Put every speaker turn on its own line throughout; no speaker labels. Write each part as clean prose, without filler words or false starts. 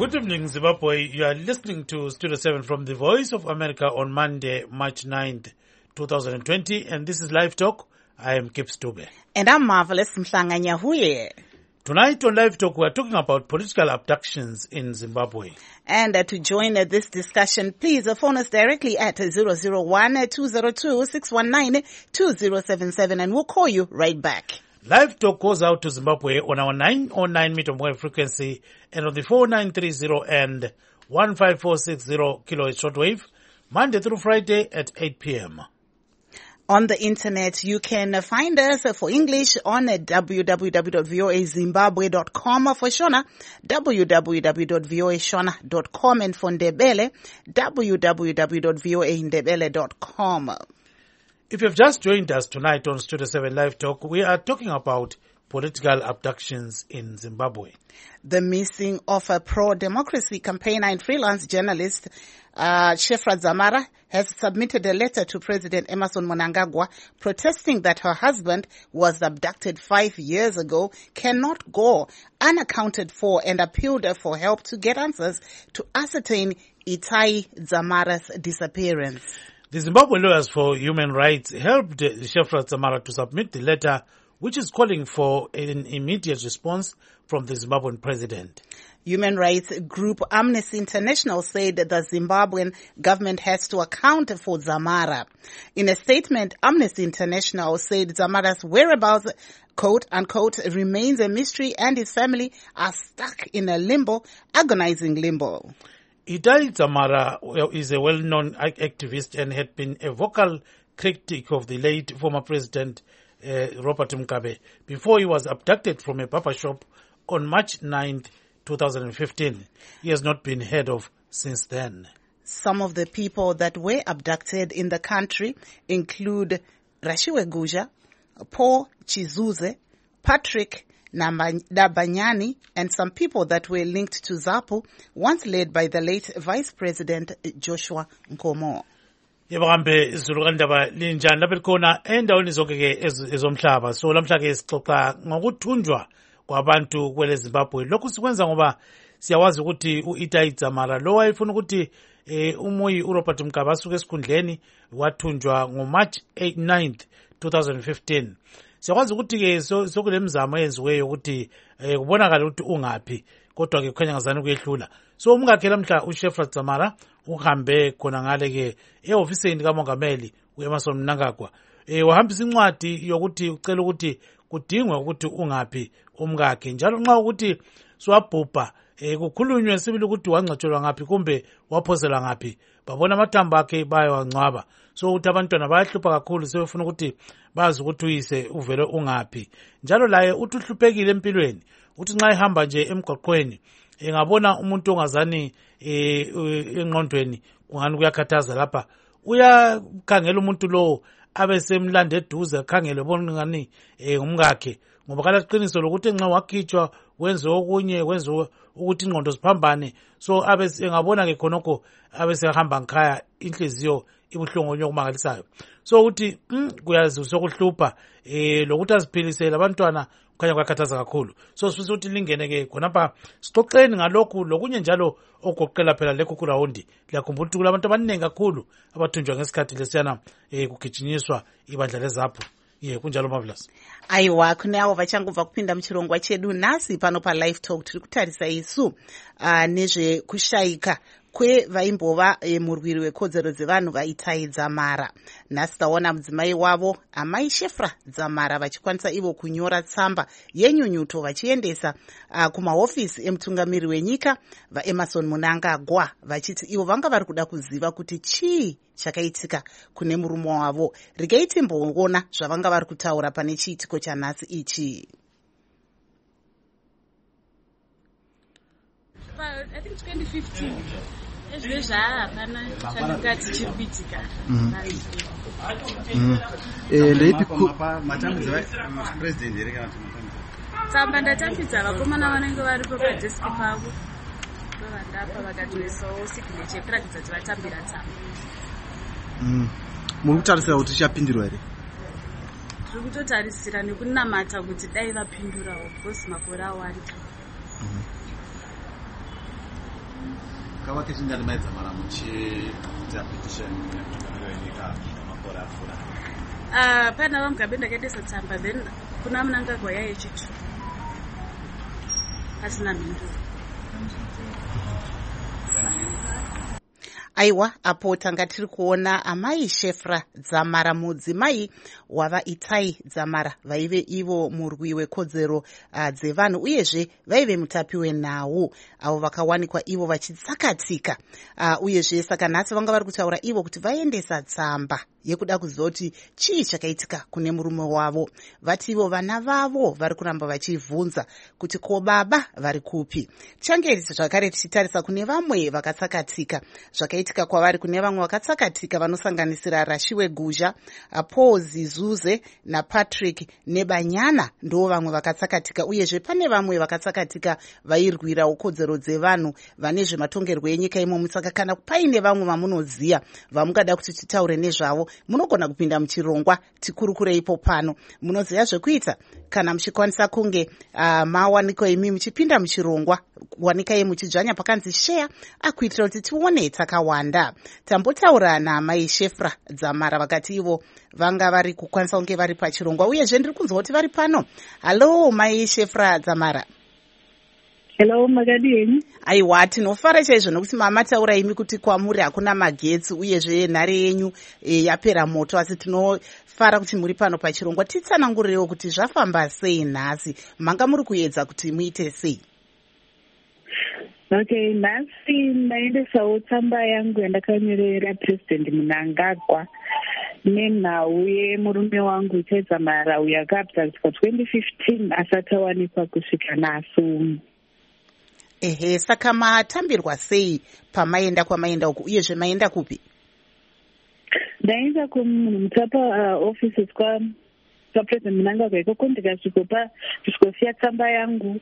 Good evening, Zimbabwe. You are listening to Studio 7 from the Voice of America on Monday, March 9th, 2020, and this is Live Talk. I am Kip Stube.
And I'm Marvelous Mhlanganyahuye.
Tonight on Live Talk, we are talking about political abductions in Zimbabwe.
And to join this discussion, please phone us directly at 001-202-619-2077, and we'll call you right back.
Live Talk goes out to Zimbabwe on our 909 meter wave frequency and on the 4930 and 15460 kilohertz shortwave, Monday through Friday at 8 p.m.
On the internet, you can find us for English on www.voazimbabwe.com, for Shona, www.voashona.com, and for Ndebele, www.voaindebele.com.
If you've just joined us tonight on Studio 7 Live Talk, we are talking about political abductions in Zimbabwe.
The missing of a pro-democracy campaigner and freelance journalist, Shefra Dzamara, has submitted a letter to President Emmerson Mnangagwa protesting that her husband was abducted 5 years ago, cannot go unaccounted for, and appealed for help to get answers to ascertain Itai Dzamara's disappearance.
The Zimbabwe Lawyers for Human Rights helped Shefra Dzamara to submit the letter, which is calling for an immediate response from the Zimbabwean president.
Human rights group Amnesty International said that the Zimbabwean government has to account for Dzamara. In a statement, Amnesty International said Dzamara's whereabouts, quote unquote, remains a mystery, and his family are stuck in a limbo, agonizing limbo.
Itai Dzamara is a well-known activist and had been a vocal critic of the late former president Robert Mugabe before he was abducted from a barber shop on March 9th, 2015. He has not been heard of since then.
Some of the people that were abducted in the country include Rashiwe Guja, Paul Chizuze, Patrick Nabanyani, and some people that were linked to ZAPU, once led by the late Vice President Joshua Nkomo.
Yebakambe izulukandaba linjani lapha likhona endaweni zonke ke ezomhlaba. So lamhla ke sixoxa ngokuthunjwa kwabantu kwele Zimbabwe. Lokhu sikwenza ngoba siyawazi ukuthi uItai Dzamara lo wayefuna ukuthi umuyi uRobert Mugabe asuke esikhundleni wathunjwa ngoMarch 9th 2015. Siyakwazi ukuthi ke sokulemizamo eyenziweyo ukuthi kubonakala ukuthi ungaphi, kodwa ke kukhanya ngazani kuyehlula. So umkakhe lamhla uShefra Dzamara uhambe khona ngale ke ehofisini kaMongameli uEmmerson Mnangagwa, wahambisa incwadi yokuthi ucela ukuthi kudingwe ukuthi ungaphi umkakhe, njalo nxa ukuthi swabhubha kukhulunywe sibili ukuthi wangcwatshelwa ngaphi kumbe waphoselwa ngaphi, babona amathambo akhe bayawangcwaba. So ukuthi abantwana bayahlupha kakhulu, sebefuna ukuthi bazi ukuthi uyise uvele ungaphi. Njalo laye uthi uhluphekile empilweni, uthi nxa ehamba nje emgwaqweni engabona umuntu ongazani engqondweni kungani kuyakhathaza lapha, uyakhangela umuntu lo abesemlanda eduze, akhangele bona ngani umkakhe, ngoba kala iqiniso lokuthi nxa wakhitshwa wenze okunye, wenze ukuthi ingqondo ziphambane. So engabona ke khonokho abesehamba ngikhaya inhliziyo ibuhlungu okumangalisayo. So uthi kuyazi sokuhlupha lokuthi aziphilisele abantwana kukhanya kwakhathaza kakhulu. So sifisa ukuthi lingene ke khonapha sixoxeni ngalokhu lokunye njalo ogoqela phela lekho kurawundi. Liyakhumbula ukuthi kulabantu abaningi kakhulu abathunjwa ngesikhathi lesiyana kugijinyiswa ibandla leZAPU. Kunjalo Marvelous.
Aiwa, kunawo vachangobva kupinda muchirongwa chedu nhasi pano paLive Talk tiri kutarisa isu nezve kushaika kwevaimbova murwiri wekodzero dzevanhu vaItai Dzamara. Nhasi taona mudzimai wavo amai Shefra Dzamara vachikwanisa ivo kunyora tsamba yenyunyuto vachiendesa kumahofisi emutungamiri wenyika vaEmmerson Mnangagwa, vachiti ivo vanga vari kuda kuziva kuti chii chakaitika kune murume wavo. Regai timboona zvavanga vari kutaura pane chiitiko chanhasi ichi.
I think 2015. Tsamba ndatambidza vakomana vanenge varipo padeski pavo ndovandapa vakatoisawo signature yekuratidza kuti vatambira tsamba.
Muri kutarisira kuti chapindirwa here?
Tiri kutotarisira nekunamata kuti dai vapindurawo because makore awanda.
Kava kechingani maidzamara muchiita petition nenyika makore apfuura.
Pana vamugabe ndakaendesa tsamba then kuna Mnangagwa yayechitu pasina mhinduro.
Aiwa, apo tanga tiri kuona amai Shefra Dzamara, mudzimai wava Itai Dzamara, vaive ivo murwi wekodzero dzevanhu uyezve vaive mutapi wenhau, avo vakawanikwa ivo vachitsakatika. Uyezve saka nhasi vanga vari kutaura ivo kuti vaendesa tsamba yekuda kuziva kuti chii chakaitika kune murume wavo. Vati ivo vana vavo vari kuramba vachivhunza kuti ko baba vari kupi. Change zvakare tichitarisa kune vamwe vakatsakatika, zvakaitika kwavari kune vamwe vakatsakatika vanosanganisira Rashiwe Guzha, Paul Zizuze naPatrick Nebanyana ndo vamwe vakatsakatika. Uyezve pane vamwe vakatsakatika vairwirawo kodzero dzevanhu vane zvematongerwo enyika imomo. Saka kana paine vamwe vamunoziva vamungada kuti titaure nezvavo, munogona kupinda muchirongwa tikurukureipo pano. Munoziva zvekuita kana muchikwanisa kunge mawanikwa imi muchipinda muchirongwa, kuwanikai muchidzvanya pakanzi share, akuitira kuti tione takawanda. Tambotaura naamai Shefra Dzamara vakati ivo vanga vari kukwanisa kunge vari pachirongwa, uyezve ndiri kunzwa kuti vari pano. Halo mai Shefra Dzamara.
Hello, makadini.
Aiwa, tinofara chaizvo nokuti mama taura imi kuti kwamuri hakuna magetsi uyezve nhare yenyu yapera moto, asi tinofara kuti muri pano pachirongwa. Titsanangurirewo kuti zvafamba sei nhasi, manga muri kuedza kuti muite sei?
Okay, nhasi ndaendesawo tsamba yangu yandakanyorera President Mnangagwa nenhau yemurume wangu Itai Dzamara uyo akabva kusvika 2015 asati awanikwa kusvika nhasi.
Ehe, saka matambirwa sei pamaenda kwamaenda uku, uyezve maenda kupi?
Ndaenda kumutapa offices kwaPresident Mnangagwa ikoko ndikasvikosiya tsamba yangu.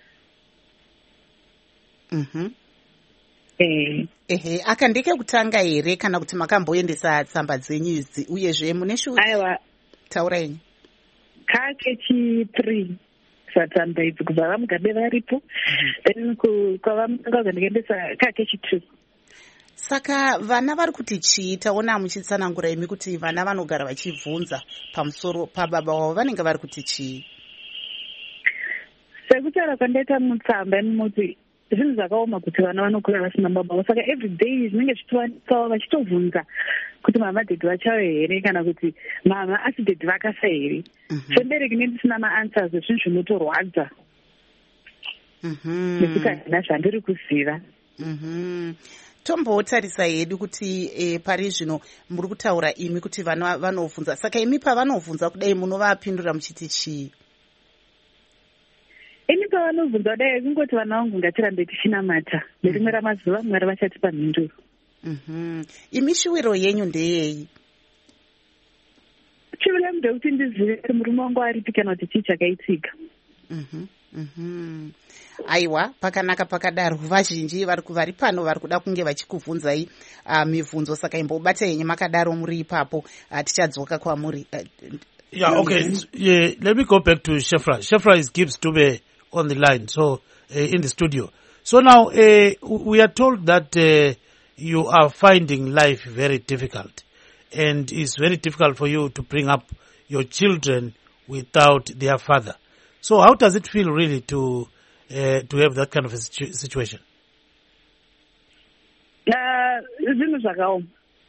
Ehe, aka ndike kutanga here kana kuti makamboendesa tsamba dzenyu idzi, uyezve mune shuwa?
Aiwa,
taura yenyu.
Kakechi3 satsamba idzi kubva vamugabe varipo, then kwavamungagwa ndikaendesa kakechi2.
Saka vana vari kuti chii? Taona muchitsanangura imi kuti vana vanogara vachibvunza pamusoro pababa wavo, vanenge vari kuti chii?
Sekutaura kwandaita mutsamba muti zvinhu zvakaoma kuti vana vanokura vasina baba vavo, saka everyday zvinenge zvichiwanikawo vachitobvunza kuti mama dhedhi vachayo here kana kuti mama asi dhedhi vakafa here. Sembereki ndisina maanswers zvinhu zvinotorwadza nekuti handina zvandiri kuziva.
Tombotarisa hedu kuti pari zvino muri kutaura imi kuti vana vanovhunza, saka imi pavanovhunza kudai munovapindura muchiti chii?
Ini pavanovhunza kudai kungoti vana vangu ngatirambe tichinamata, nerimwe ramazuva Mwari vachatipa mhinduro.
Imi shuwiro yenyu ndeyei?
Shuwiro yangu ndekuti ndizive kuti murume wangu aripi kana kuti chii chakaitika.
Aiwa, pakanaka pakadaro. Vazhinji vari pano vari kuda kunge vachikubvunzai mibvunzo, saka imbobata yenyu makadaro muri ipapo, tichadzoka kwamuri.
Let me go back to Shefra. Shefra is Gibbs Dube on the line, so in the studio. So now we are told that you are finding life very difficult, and it's very difficult for you to bring up your children without their father. So how does it feel really to have that kind of a situation?
Zvinhu zvakaoma.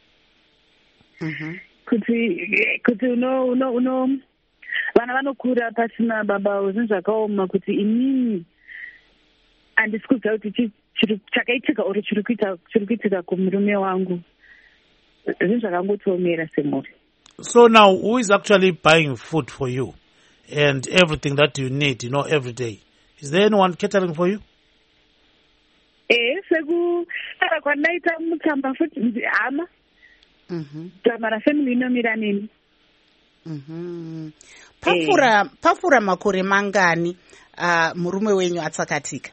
Kuti uno vana vanokura pasina baba, zvinhu zvakaoma kuti inini handisi kuziva kuti chakaitika uri chiri kuitika kumurume wangu. Zvinhu zvakangotiomera semhuri.
So now who is actually buying food for you and everything that you need, every day? Is there anyone catering for you?
Sekutara kwandaita mutsamba futi nzi hama. Dzamara family inomira nini.
Pafura makore mangani murume wenyu atsakatika?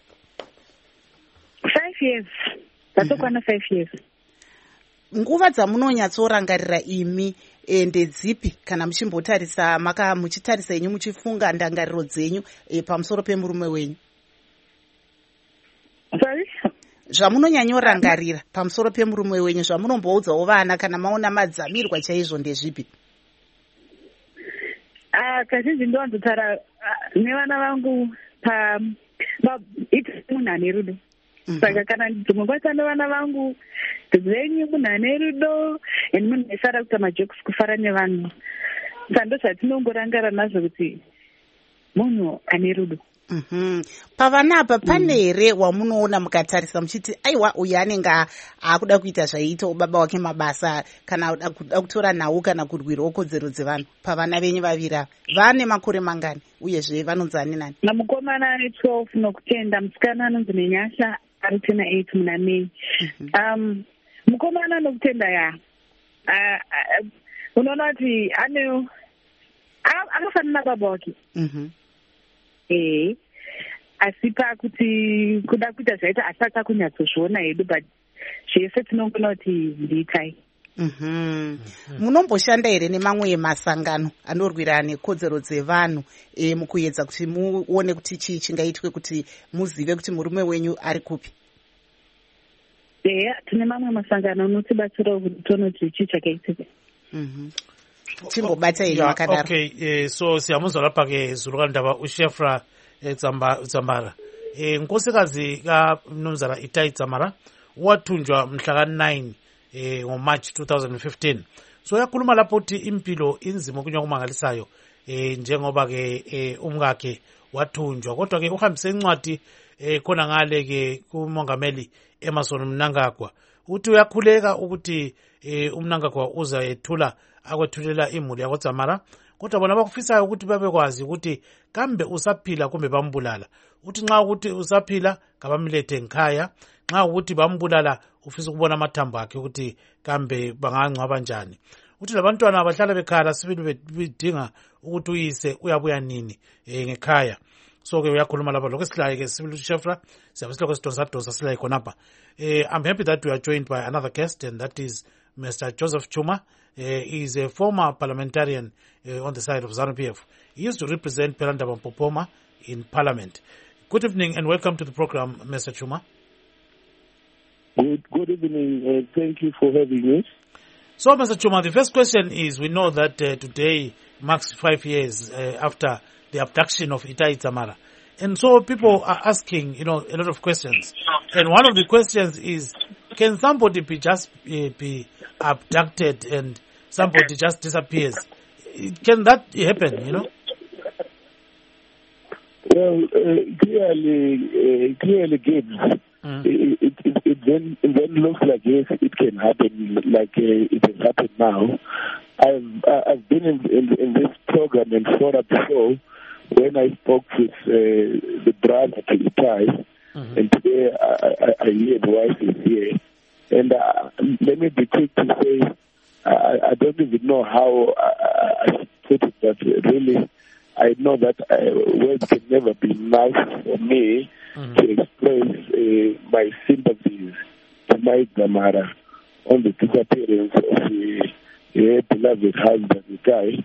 5 years. Tatokwana 5 years.
Nguva dzamunonyatsorangarira imi ndedzipi kana muchimbotarisa muchitarisa yenyu muchifunga ndangariro dzenyu pamusoro pemurume wenyu?
Sorry?
zvamunonyanyorangarira pamusoro pemurume wenyu, zvamunomboudzawo vana kana maona madzamirwa chaizvo ndezvipi?
Kazhinji ndowanzotara nevana vangu munhu ane rudo. Saka kana ndimbokwata nevana vangu venyu munhu ane rudo and munhu aisara kuita majokes kufara nevanhu, saka ndo zvatinongorangara nazvo kuti munhu ane rudo.
Pavana apa pane here wamunoona mukatarisa muchiti aiwa uyu anenge akuda kuita zvaiitawo baba wake mabasa kana akuda kutora nhau kana kurwirawo kodzero dzevanhu? Pavana venyu vaviri ava vane makore mangani uyezve vanonzi ani nani?
Mukomana ane 12 nokutenda, musikana anonzi Nenyasha ari 8 muna Mei. Mukomana nokutenda unoona kuti akafanana baba wake. Asi pakuti kuda kuita zvaita asati kunyatsozviona hedu, but zvese tinongona kuti ndiitai.
Munomboshanda here nemamwe masangano anorwira nekodzero dzevanhu mukuedza kuti muone kuti chii chingaitwe kuti muzive kuti murume wenyu ari kupi?
Tine mamwe masangano anotibatsira kuti tione kuti chii chakaitika.
Chimbobata henyu wakadaro.
Okay, so siyamuzwa lapha ke Zulukandaba uShefra Dzamara. Nkosikazi kaMnumzana Itai Dzamara wathunjwa mhla ka-9 ngoMarch 2015. So yakhuluma lapho ukuthi impilo inzima kunywa kumangalisayo njengoba ke umkakhe wathunjwa, kodwa ke uhambise incwadi khona ngale ke kumongameli Emmerson Mnangagwa uthi uyakhuleka ukuthi uMnangagwa uzayethula akwethulela imuli yakoDzamara, kodwa bona bakufisayo ukuthi babekwazi ukuthi kambe usaphila kumbe bambulala. Uthi nxa ukuthi usaphila kabamlethe ngikhaya, nxa ukuthi bambulala ufisa ukubona amathambo akhe ukuthi kambe bangangcwaba njani. Uthi labantwana abahlala bekhala sibili bedinga ukuthi uyise uyabuya nini ngekhaya. So ke uyakhuluma lapha lokho silaye ke sibili uShefra siyabesiloko sidonsa silaye khonapha. I'm happy that we are joined by another guest, and that is Mr. Joseph Chuma. He is a former parliamentarian on the side of ZANU-PF. He used to represent Perandaba Mpopoma in Parliament. Good evening and welcome to the program, Mr. Chuma.
Good evening. Thank you for having me.
So, Mr. Chuma, the first question is, we know that today marks 5 years after the abduction of Itai Dzamara. And so people are asking, a lot of questions. And one of the questions is, can somebody be abducted and somebody just disappears? Can that happen,
Well, clearly gives. It then looks like yes, it can happen, like it has happened now. I've been in this program in Florida before when I spoke with the brother to Itai, and today I hear the wife is here. And let me be quick to say, I don't even know how I should put it, but really, I know that words can never be enough for me to express my sympathies to my Dzamara on the disappearance of her beloved husband, Itai.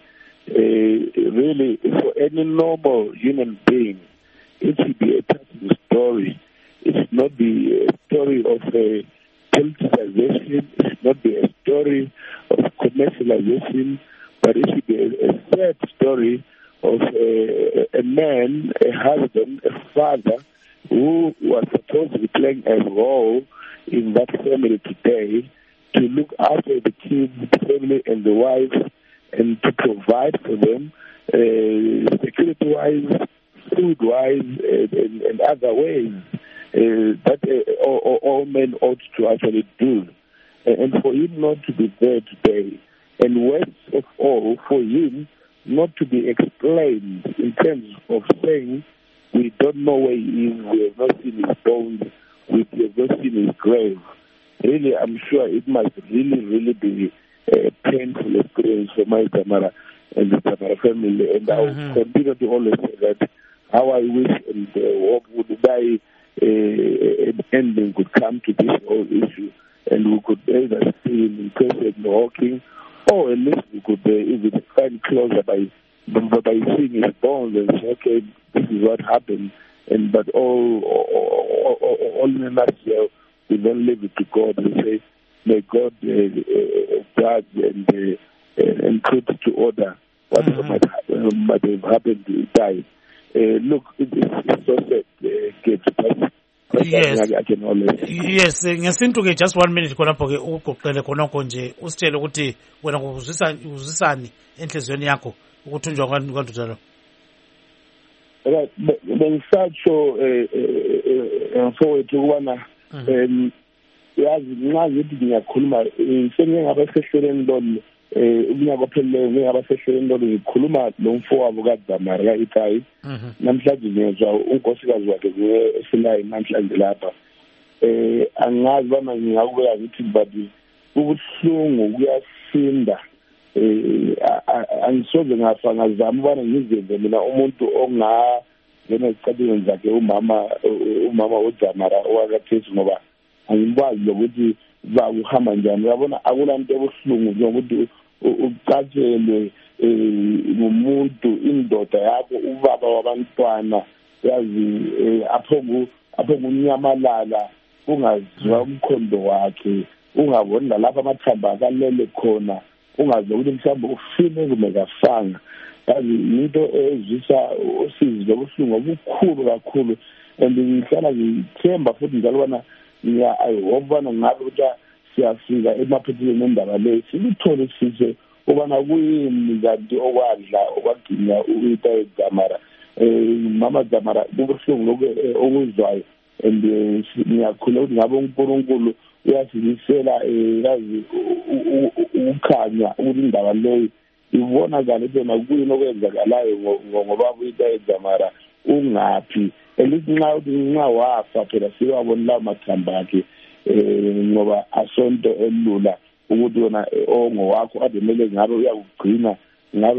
Really, for any normal human being, it should be a touching story. It should not be a story of politicization. It should not be a story of commercialization, but it should be a sad story of a man, a husband, a father who was supposed to be playing a role in that family today to look after the kids, the family, and the wife, and to provide for them security-wise, food-wise, and other ways that all men ought to actually do. And for him not to be there today, and worst of all, for him not to be explained in terms of saying, we don't know where he is, we have not seen his bones, we have not seen his grave. Really, I'm sure it must really be a painful experience for my Dzamara and the Dzamara family. And I will continue to always say that how I wish and hope would die an ending could come to this whole issue, and we could either see him in person walking, or at least we could even find closer by seeing his bones and say, okay, this is what happened. But all in a nutshell, then leave it to God and say, may God judge and put to order whatever might have happened to die. Look, it's so sad,
yes.
I can always.
Yes, ngesintu ke just 1 minute khonapho ke ugoqele khonokho nje usitshele ukuthi wena uzwisani enhlizweni yakho ukuthunjwa kwandoda lo.
Right, bengisatsho mfowethu ukubana yazi nxa ngithi ngiyakhuluma sengike ngaba sehleleni lolu unyaka ophelileyo ngeke ngaba sehleleni lolu ngikhuluma lo mfowabo kaDzamara kaItayi namhlanje ngezwa unkosikazi wakhe esilayini namhlanje lapha angazi bana ngingakubeka ngithi but ubuhlungu kuyasinda angisoze ngafa ngazama ubana ngizenze mina umuntu ongangena ezicathelweni zakhe umama uDzamara owakathesi ngoba angimbazi lokuthi bakuhamba njani uyabona akulanto ebuhlungu njengokuthi ucatshelwe ngumuntu indoda yakho ubaba wabantwana yazi apho kunyamalala ungazwa umkhondo wakhe ungaboni lapha amathamba akalele khona ungazi ukuthi mhlawumbe ufile kumbe kafanga yazi into ezisa usizi lobuhlungu obukhulu kakhulu and ngihlala ngithemba futhi njalo bona ayihobana ngabe ukuthi siyafika emaphethelweni endaba le sikuthole sise ubana kuyini kanti okwadla okwaginya uItayi Dzamara mama Dzamara kubuhlungu lokho okuzwayo and ngiyakhula ukuthi ngabe uNkulunkulu uyasilisela yazi ukukhanya ukuthi indaba leyo ibonakala bona kuyini okwenzakalayo ngoba uItayi Dzamara ungaphi elinxa wafa phela siwabona la mathamba akhe ngoba asonto elula ukuthi wona ongowakho ademele ngabe uyakugcina ngabe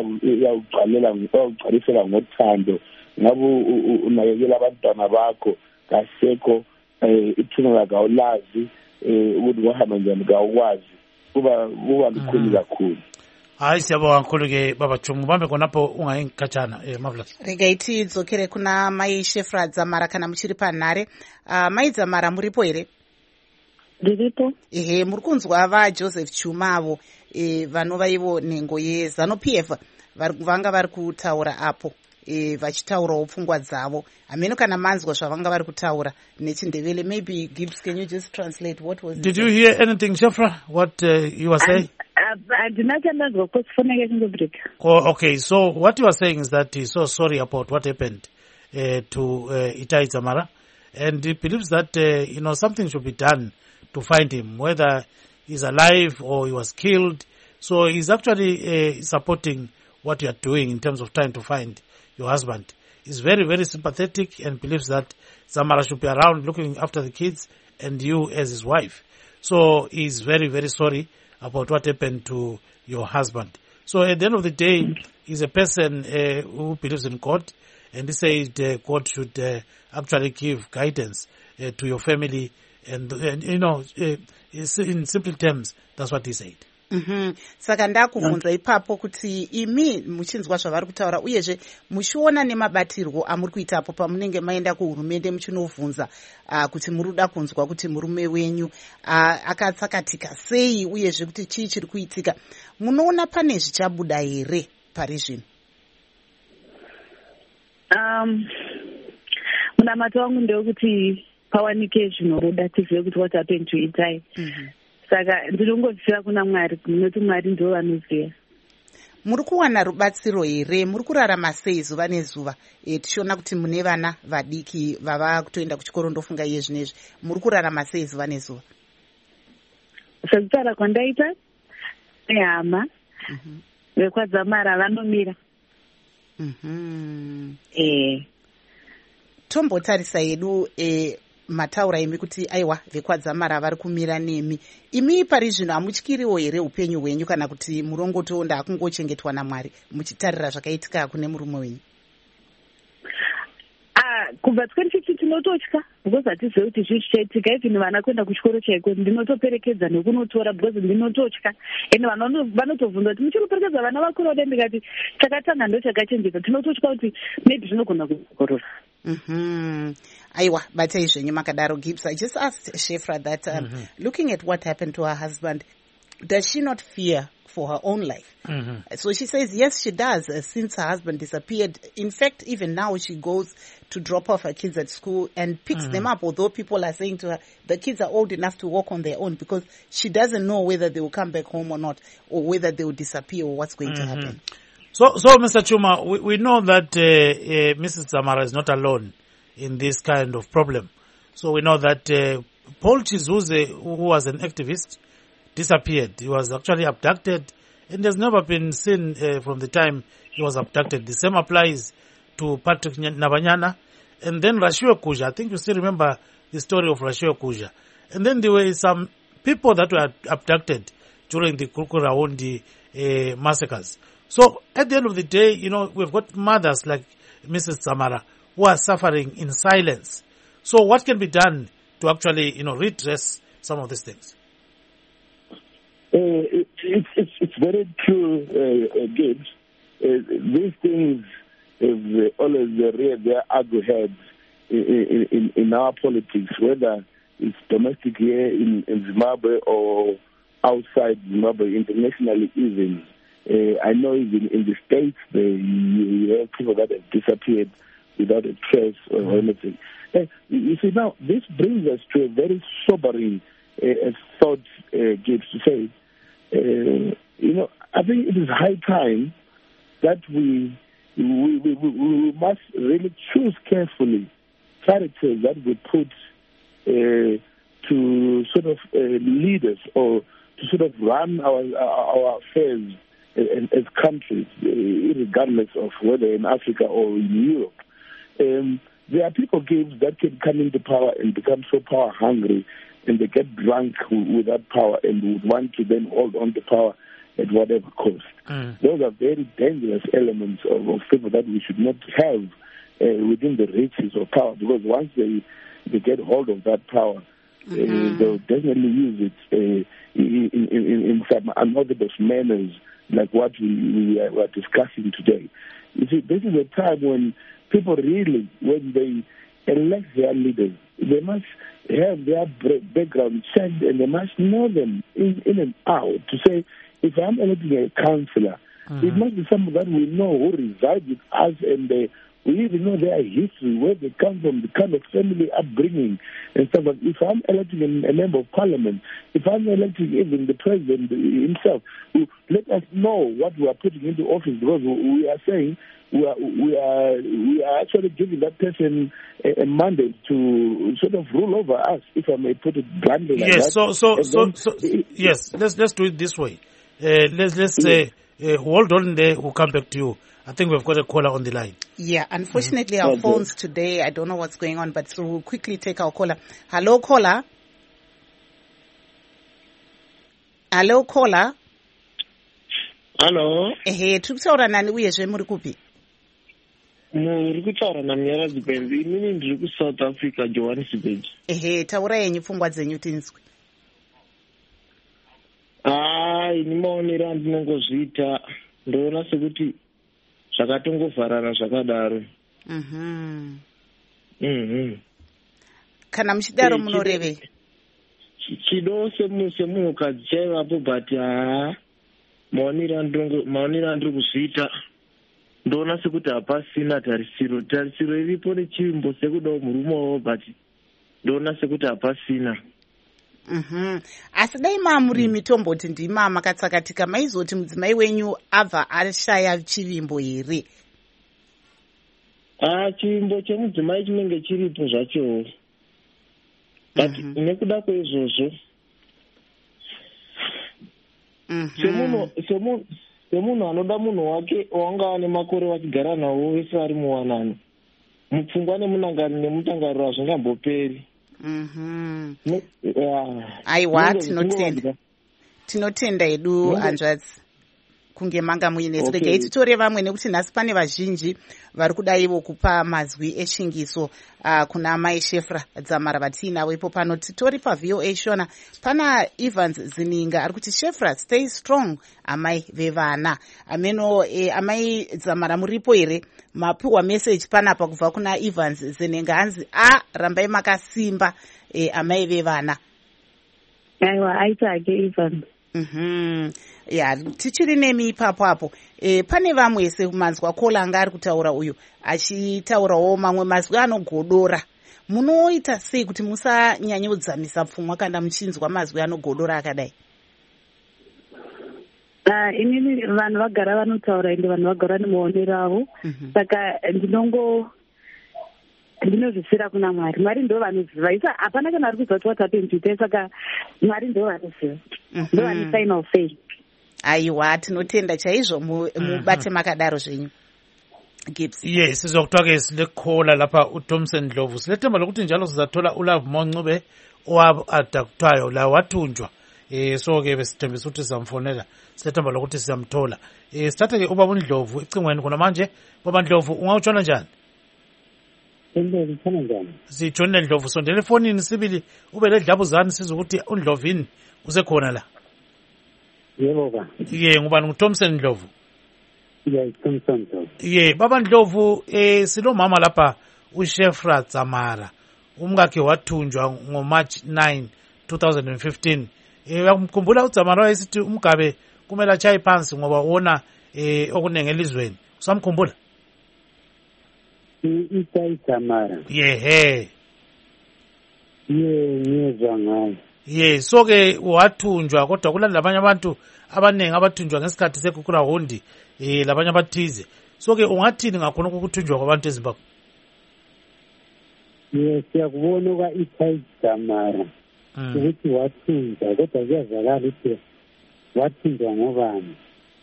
uyawuqalisela ngothando ngabe unakekela abantwana bakho kasekho ithuna kawulazi ukuthi wahamba njani kawukwazi kuba likhulu kakhulu.
Hayi siyabonga kakhulu ke baba Chumu bambe khonapho ungayikhatshana Marvelous.
Regaiti idzokere kuna mai Shefra Dzamara kana muchiri panhare. Mai Dzamara muripo here?
Ndiripo.
Ehe muri kunzwa va Joseph Chumavo vanova ivo nhengo yeZanu PF vanga vari kutaura apo vachitaurawo pfungwa dzavo hameno kana manzwa zvavanga vari kutaura nechindevele. Maybe Gibbs, can you just translate what was
Did you hear anything Shefra what you were saying? Oh, okay, so what you are saying is that he's so sorry about what happened to Itai Dzamara, and he believes that something should be done to find him, whether he's alive or he was killed. So he's actually supporting what you are doing in terms of trying to find your husband. He's very, very sympathetic and believes that Dzamara should be around looking after the kids and you as his wife. So he's very, very sorry about what happened to your husband. So at the end of the day, he's a person who believes in God, and he said God should actually give guidance to your family, and in simple terms, that's what he said.
Saka ndakubvunza ipapo kuti imi muchinzwa zvavari kutaura uyezve muchiona nemabatirwo amuri kuitapo pamunenge maenda kuhurumende muchinovhunza kuti muri kuda kunzwa kuti murume wenyu akatsakatika sei uyezve kuti chii chiri kuitika, munoona pane zvichabuda here pari zvino?
Munamato wangu ndewekuti pawanike zvinobuda tizive kuti what happened to Itai. Saka ndinongoziva kuna Mwari noti Mwari ndiwo vanoziva.
Muri kuwana rubatsiro here? Muri kurarama sei zuva nezuva? Tichiona kuti mune vana vadiki vava kutoenda kuchikoro ndofunga iye zvinezvi. Muri kurarama sei zuva nezuva?
Sekutaura kwandaita nehama vekwaDzamara vanomira.
Tombotarisa yedu mataura imi kuti aiwa vekwaDzamara vari kumira nemi. Imi pari zvino hamutyiriwo here upenyu hwenyu kana kuti murongotonda hakungochengetwa naMwari muchitarira zvakaitika kune murume wenyu?
kubva 2050 tinototya because hatizivi kuti zvii zvichaitika. Even vana kuenda kuchikoro chaiko ndinotoperekedza nekunotora because ndinototya, ende vanotobvunza kuti muchiri kuperekedza vana vakuru vade, ndikati takatanga ndo takachenjeza, tinototya kuti maybe zvinogona kukorora.
Aiwa, batai zvenyu makadaro Gibbs. I just asked Shefra that looking at what happened to her husband, does she not fear for her own life? So she says yes, she does, since her husband disappeared. In fact, even now she goes to drop off her kids at school and picks them up, although people are saying to her the kids are old enough to walk on their own, because she doesn't know whether they will come back home or not, or whether they will disappear or what's going to happen.
So Mr. Chuma, we know that Mrs. Zamara is not alone in this kind of problem. So we know that Paul Chizuze, who was an activist, disappeared. He was actually abducted and has never been seen from the time he was abducted. The same applies to Patrick Nabanyana. And then Rashiwe Kuja. I think you still remember the story of Rashiwe Kuja. And then there were some people that were abducted during the Kukuraundi massacres. So at the end of the day, you know, we've got mothers like Mrs. Zamara who are suffering in silence. So what can be done to actually, you know, redress some of these things?
It's very true, Gibbs. These things have always reared their ugly heads in our politics, whether it's domestic here in Zimbabwe or outside Zimbabwe, internationally even. I know even in the States, you have people that have disappeared without a trace or anything. You see, now, this brings us to a very sobering thought, Gibbs, to say, you know, I think it is high time that we must really choose carefully characters that we put to sort of lead us or to sort of run our affairs as countries, regardless of whether in Africa or in Europe. There are people, Gibbs, that can come into power and become so power hungry, and they get drunk with that power and would want to then hold on to power at whatever cost. Those are very dangerous elements of people that we should not have within the reaches of power, because once they get hold of that power, they'll definitely use it in some unorthodox manners, like what we are discussing today. You see, this is a time when people really, when they elect their leaders, they must have their background checked and they must know them in and out to say, if I'm electing a councillor, it must be someone that we know who resides with us and we even know their history, where they come from, the kind of family upbringing and stuff. But if I'm electing a member of parliament, if I'm electing even the president himself, let us know what we are putting into office, because we are saying we are actually giving that person a mandate to sort of rule over us, if I may put it bluntly like
yes,
that.
Yes, let's do it this way. Let's say hold on there, we'll come back to you. I think we've got a caller on the line.
Yeah, unfortunately our phones today, I don't know what's going on, but so we'll quickly take our caller. Hello, caller. Hello, caller.
Hello.
Tiri kutaura nani uyezve muri kupi?
Muri kutaura naMunyaradzi Bhenzi. Inini ndiri kuSouth Africa, Johannesburg.
Taurai yenyu pfungwa dzenyu tinzwe.
Ini maonero andinongozviita ndoona sekuti zvakatongovharana zvakadaro.
Kana muchidaro munorevei?
Chido semunhukadzi chaivapo, but maonero andiri kuzviita ndoona sekuti hapasina tarisiro iripo nechivimbo sekudawo murume wavo, but ndoona sekuti hapasina.
Asi dai mamuri mitomboti ndima makatsakatika, maizoti mudzimai wenyu abva ashaya chivimbo here?
Chivimbo chemudzimai chinenge chiripo zvacho, but nekuda kwaizvozvo semunhu anoda munhu wake wanga ane makore vachigara nawo wese ari muwanano, mupfungwa nemutangariro hazvingamboperi.
Aiwa, tinotenda edu hanzvadzi. kunge manga muinesi. Regai titore vamwe nekuti nhasi pane vazhinji vari kudaivo kupa mazwi echingiso kuna mai Shefra Dzamara vatiinavo ipo pano. Titori paVOA Shona, pana Evans Zininga ari kuti Shefra stay strong amai vevana. Ameno amai Dzamara muripo here? Mapiwa message panapa kubva kuna Evans Zininga hanzi rambai makasimba amai vevana.
Aiwa aitake Evans.
Ya tichiri nemi ipapo apo pane vamwe sekumanzwa kola anga ari kutaura uyu achitaurawo mamwe mazwi anogodora. Munoita sei kuti musanyanyodzamisa pfungwa kana muchinzwa mazwi anogodora akadai?
Inini vanhu vagara vanotaura ende vanhu vagara nemuonero avo, saka ndinozvisira kuna Mwari. Mwari ndo vanoziva. Isa hapana kana ari kuziva kuti what happened today, saka Mwari ndo vanoziva. Ndo vane final say.
Aiwa, tinotenda chaizvo mubate makadaro zvenyu. Gibbs.
Yes, sizokuthiwa ke silekhola lapha uThompson Ndlovu. Silethemba lokuthi njalo sizathola uLove Moncube owa-adaptwayo la wathunjwa. So ke besithembisa ukuthi sizamfonela. Silethemba lokuthi sizamthola. Sithathe ke ubaba uNdlovu ecingweni khona manje. Baba Ndlovu ungawutshona njani? Sijone Ndlovu sondela efonini sibili ube ledlabuzane sizwe ukuthi uNdlovini usekhona la.
Yebo ba.
Ngubani nguThompson Ndlovu?
Thompson Ndlovu.
Baba Ndlovu silomama lapha uShefra Dzamara. Umkakhe wathunjwa ngoMarch 9, 2015. Uyakumkhumbula uDzamara wayesithi umgabe kumele achaye phansi ngoba wona okunenge elizweni. Usamkhumbula?
Dzamara. Ngiyezwa ngayo.
So ke wathunjwa kodwa kulanda abanye abantu abaningi abathunjwa ngesikhathi seGugurawundi labanye abathize. So ke ungathini ngakhona ukuthunjwa kwabantu eZimbabwe?
Siyakubona Dzamara ukuthi wathunjwa kodwa kuyazakala ukuthi wathunjwa ngobani.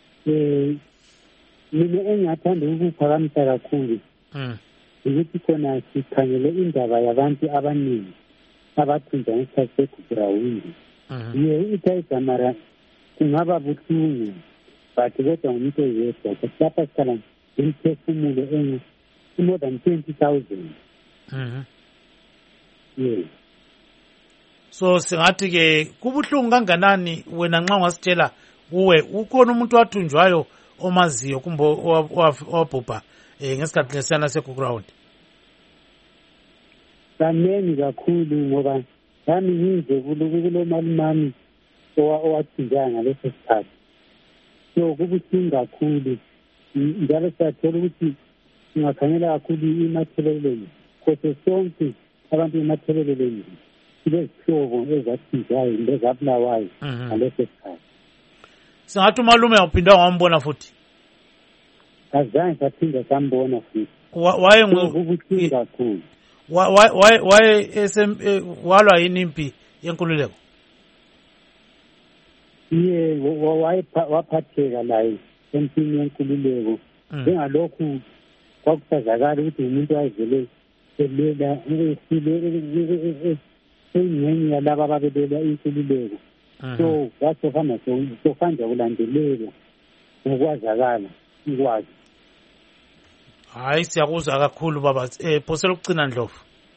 Mina engathanda ukuphakamisa kakhulu ukuthi khona sikhangele indaba yabantu abaningi abathunjwa ngesikhathi seGugurawundi. Dzamara kungaba buhlungu but kodwa ngumuntu oyedwa. Lapha sikhala imphefumulo more than 20,000.
So singathi ke kubuhlungu kanganani wena nxa ungasitshela kuwe ukhona umuntu wathunjwayo omaziyo kumbe owabhubha ngesikhathi lesiyana seGugurawundi?
Kaningi kakhulu ngoba nami ngize kulo malimami owathunjwa ngaleso sikhathi. So kubuhlungu kakhulu njalo siyathola ukuthi singakhangela kakhulu imatheleleni kose sonke abantu ematheleleni silezihlobo ezathunjwayo lezabulawayo ngaleso sikhathi.
Singathi umalume awuphindwa wambona futhi?
Azange saphinda sambona futhi.
Kubuhlungu
kakhulu.
Walwa yini impi yenkululeko?
Waphatheka laye empini yenkululeko. Njengalokhu kwakusazakala ukuthi umuntu wayevele elela engxenye yalaba ababelela inkululeko. So sofanda kulandelelwa ngokwazakala ukwazi.
Hayi siyakuzwa kakhulu baba. Phosela ukucina Ndlovu.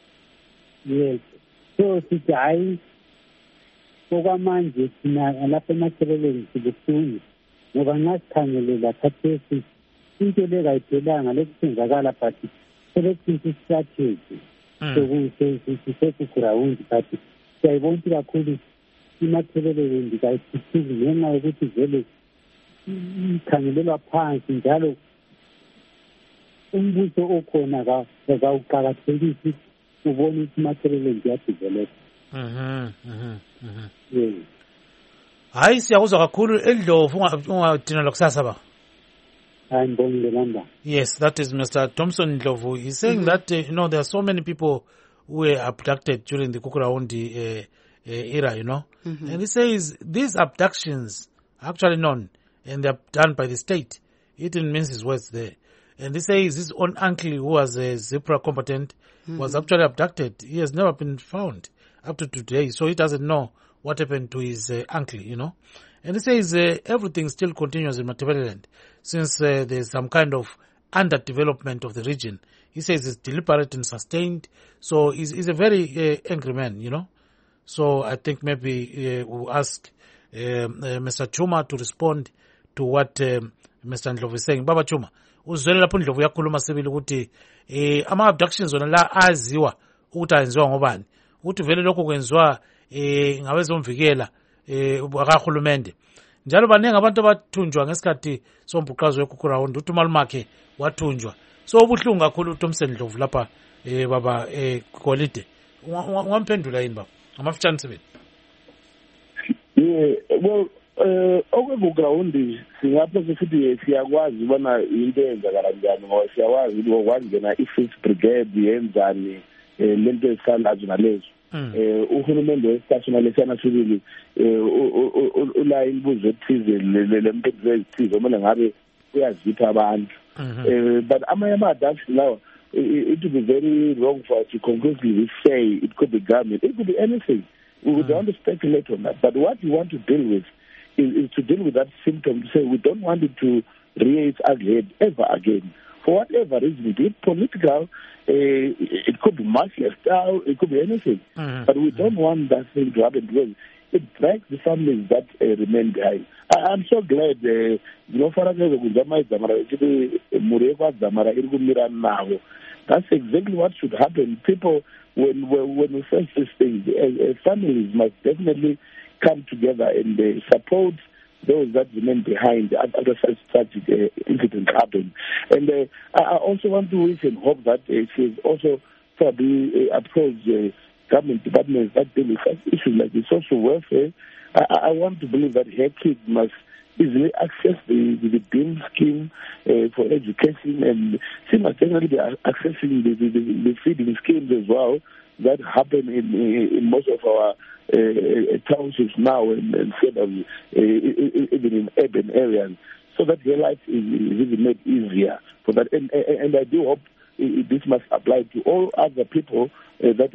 So sithi hayi okwamanje thina lapha ematheleleni sibuhlungu ngoba nxa sikhangelela khathesi into le kayiphelanga lekusenzakala but selekuthi strategy seGugurawundi but siyayibona ukuthi kakhulu imatheleleni kayithuthuki ngenxa yokuthi vele ikhangelelwa phansi njalo umbuso okhona kawuqakathekisi ubone ukuthi imatheleleni iyadevelopha.
Hayi siyakuzwa kakhulu eNdlovu ungadina lokusasa ba. Yes, that is Mr. Thompson Ndlovu. He's saying that there are so many people who were abducted during the Gugurawundi era, and he says these abductions are actually known and they are done by the state. He didn't mince his words there. And he says his own uncle, who was a Zipra combatant, was actually abducted. He has never been found up to today, so he doesn't know what happened to his uncle, And he says everything still continues in Matabeleland since there's some kind of underdevelopment of the region. He says it's deliberate and sustained. So he's a very angry man, you know. So I think maybe we'll ask Mr. Chuma to respond to what Mr. Ndlovu is saying. Baba Chuma, uzwele lapho Ndlovu yakhuluma sibili ukuthi ama-abductions wona la aziwa ukuthi ayenziwa ngobani, ukuthi vele lokho kwenziwa ngabezomvikela akahulumende. Njalo baningi abantu abathunjwa ngesikhathi sombhuqazo wekhukhurahundi, uthi umalumakhe wathunjwa. So ubuhlungu kakhulu uThomson Ndlovu lapha baba Golide. Ungamphendula yini baba? Amafitshane sebeni.
Well, okwekhukhurahundi singapho sithi siyakwazi ubona into eyenzakala kanjani, ngoba siyakwazi ukuthi kwangena i-Fifth Brigade yenzani lento esalazo nalezo. Uhulumende wesitashona lesiyana sibili ula imibuzo ethize lempendulo ezithize omele ngabe uyazipha abantu. But ama-abduction lawa, it would be very wrong for us to conclusively say it could be government. It could be anything. We don't want to speculate on that. But what we want to deal with is to deal with that symptom, to say we don't want it to rear its ugly head ever again. For whatever reason, be it political, it could be martial style, it could be anything. But we don't want that thing to happen because it drags the families that remain behind. I'm so glad, that's exactly what should happen. People, when we face these things, families must definitely come together and support those that remain behind after such incidents happen. And I also want to wish and hope that she's also probably approach government departments that deal with such issues like the social welfare. I want to believe that her kids must easily access the BEAM scheme for education, and she must definitely be accessing the feeding schemes as well that happen in most of our townships now and even in urban areas, so that her life is really made easier for that. And I do hope this must apply to all other people that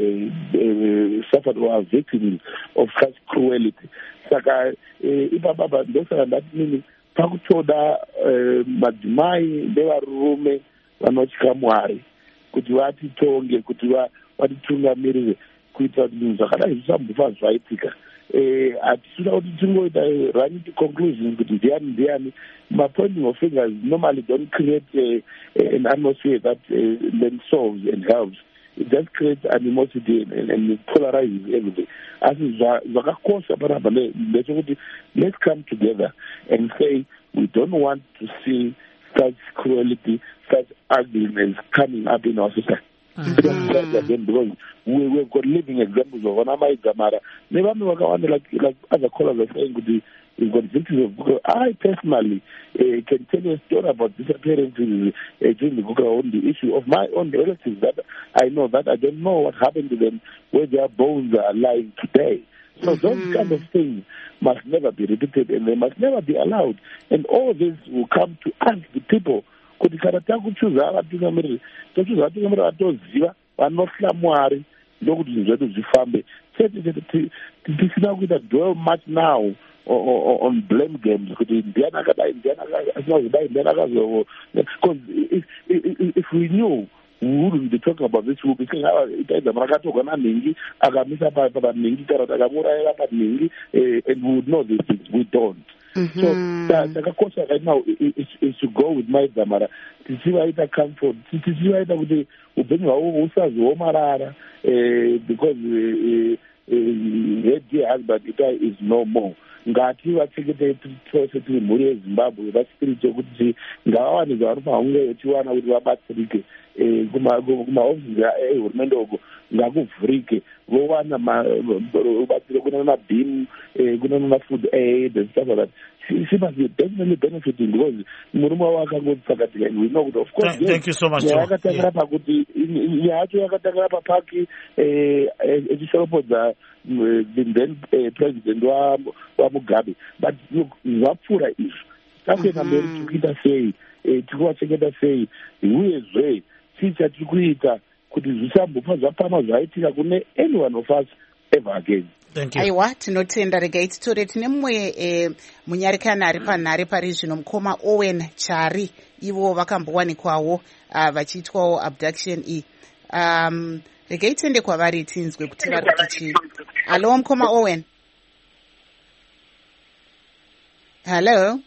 have suffered or are victims of such cruelty. Saka ibaba ndosana that meaning pakuthoda madzimai nevarume vanochikamwari kuti vatitonge kuti vatithungamirire kuitira kuti zvinhu zvakadai zvisambofa zvaitika. Hatisina kuti tingoita running to conclusions kuti ndiani pointing of fingers normally don't create an atmosphere that then solves and helps. It just creates animosity and polarizes everything. As zvakakosha panapa ndechekuti let's come together and say we don't want to see such cruelty, such ugliness coming up in our society. Because we've got living examples of Wanamai Zamara. Like other callers are saying, we've got victims of. I personally can tell you a story about disappearances during the Kukhurahundi issue of my own relatives that I know that I don't know what happened to them, where their bones are lying today. So those kind of things must never be repeated and they must never be allowed. And all this will come to us, the people. Kuti kana takuchuza vatungamiriri tochuza vatungamiriri vatoziva vanohla Mwari ndokuti zvinhu zvedu zvifambe. Tisina kuita dwell much now on blame games kuti ndiani akadai asina kuzodai ndiani akazovo. Because if we knew, we wouldn't be talking about this. We'll be saying, itaidza marakatoka naNhingi akamisa paNhingi kana takamurayira paNhingi, and we would know these things. We don't. So takakosha right now is to go with my Dzamara tisivaita comfort, tisivaita kuti upenyu hwavo usaziomarara because her dear husband Itai is no more. Ngati vachengete tose tiri mhuri yeZimbabwe vachipiri chekuti ngavawane zvavanofana kunge vechiwana kuti vabatsirike kumaofisi ehurumende uko ngakuvhurike vowana ubatsiro kuna mabhimu kuna mafood aid and stuff like that. She must be definitely benefiting because murume wavo akangosakatika and we know kuti of course.
Thank you so much.
Yakatangira pakuti yacho yakatangira papaki echishoropodza the then president waMugabe, but look zvapfuura izvo takuenda mberi tikuita sei tikuvachengeta sei uyezve chii chatiri kuita kuti zvisambofa zvapama zvaitika kune any one of us ever again.
aiwa tinotenda. regai titore tine mumwe munyarikani ari panhare pari zvino, mukoma Owen Chari. Ivo vakambowanikwawo vachiitwawo abduction iyi. Regai tiende kwavari tinzwe kuti vari kuti chii. Halo mukoma Owen. Hello.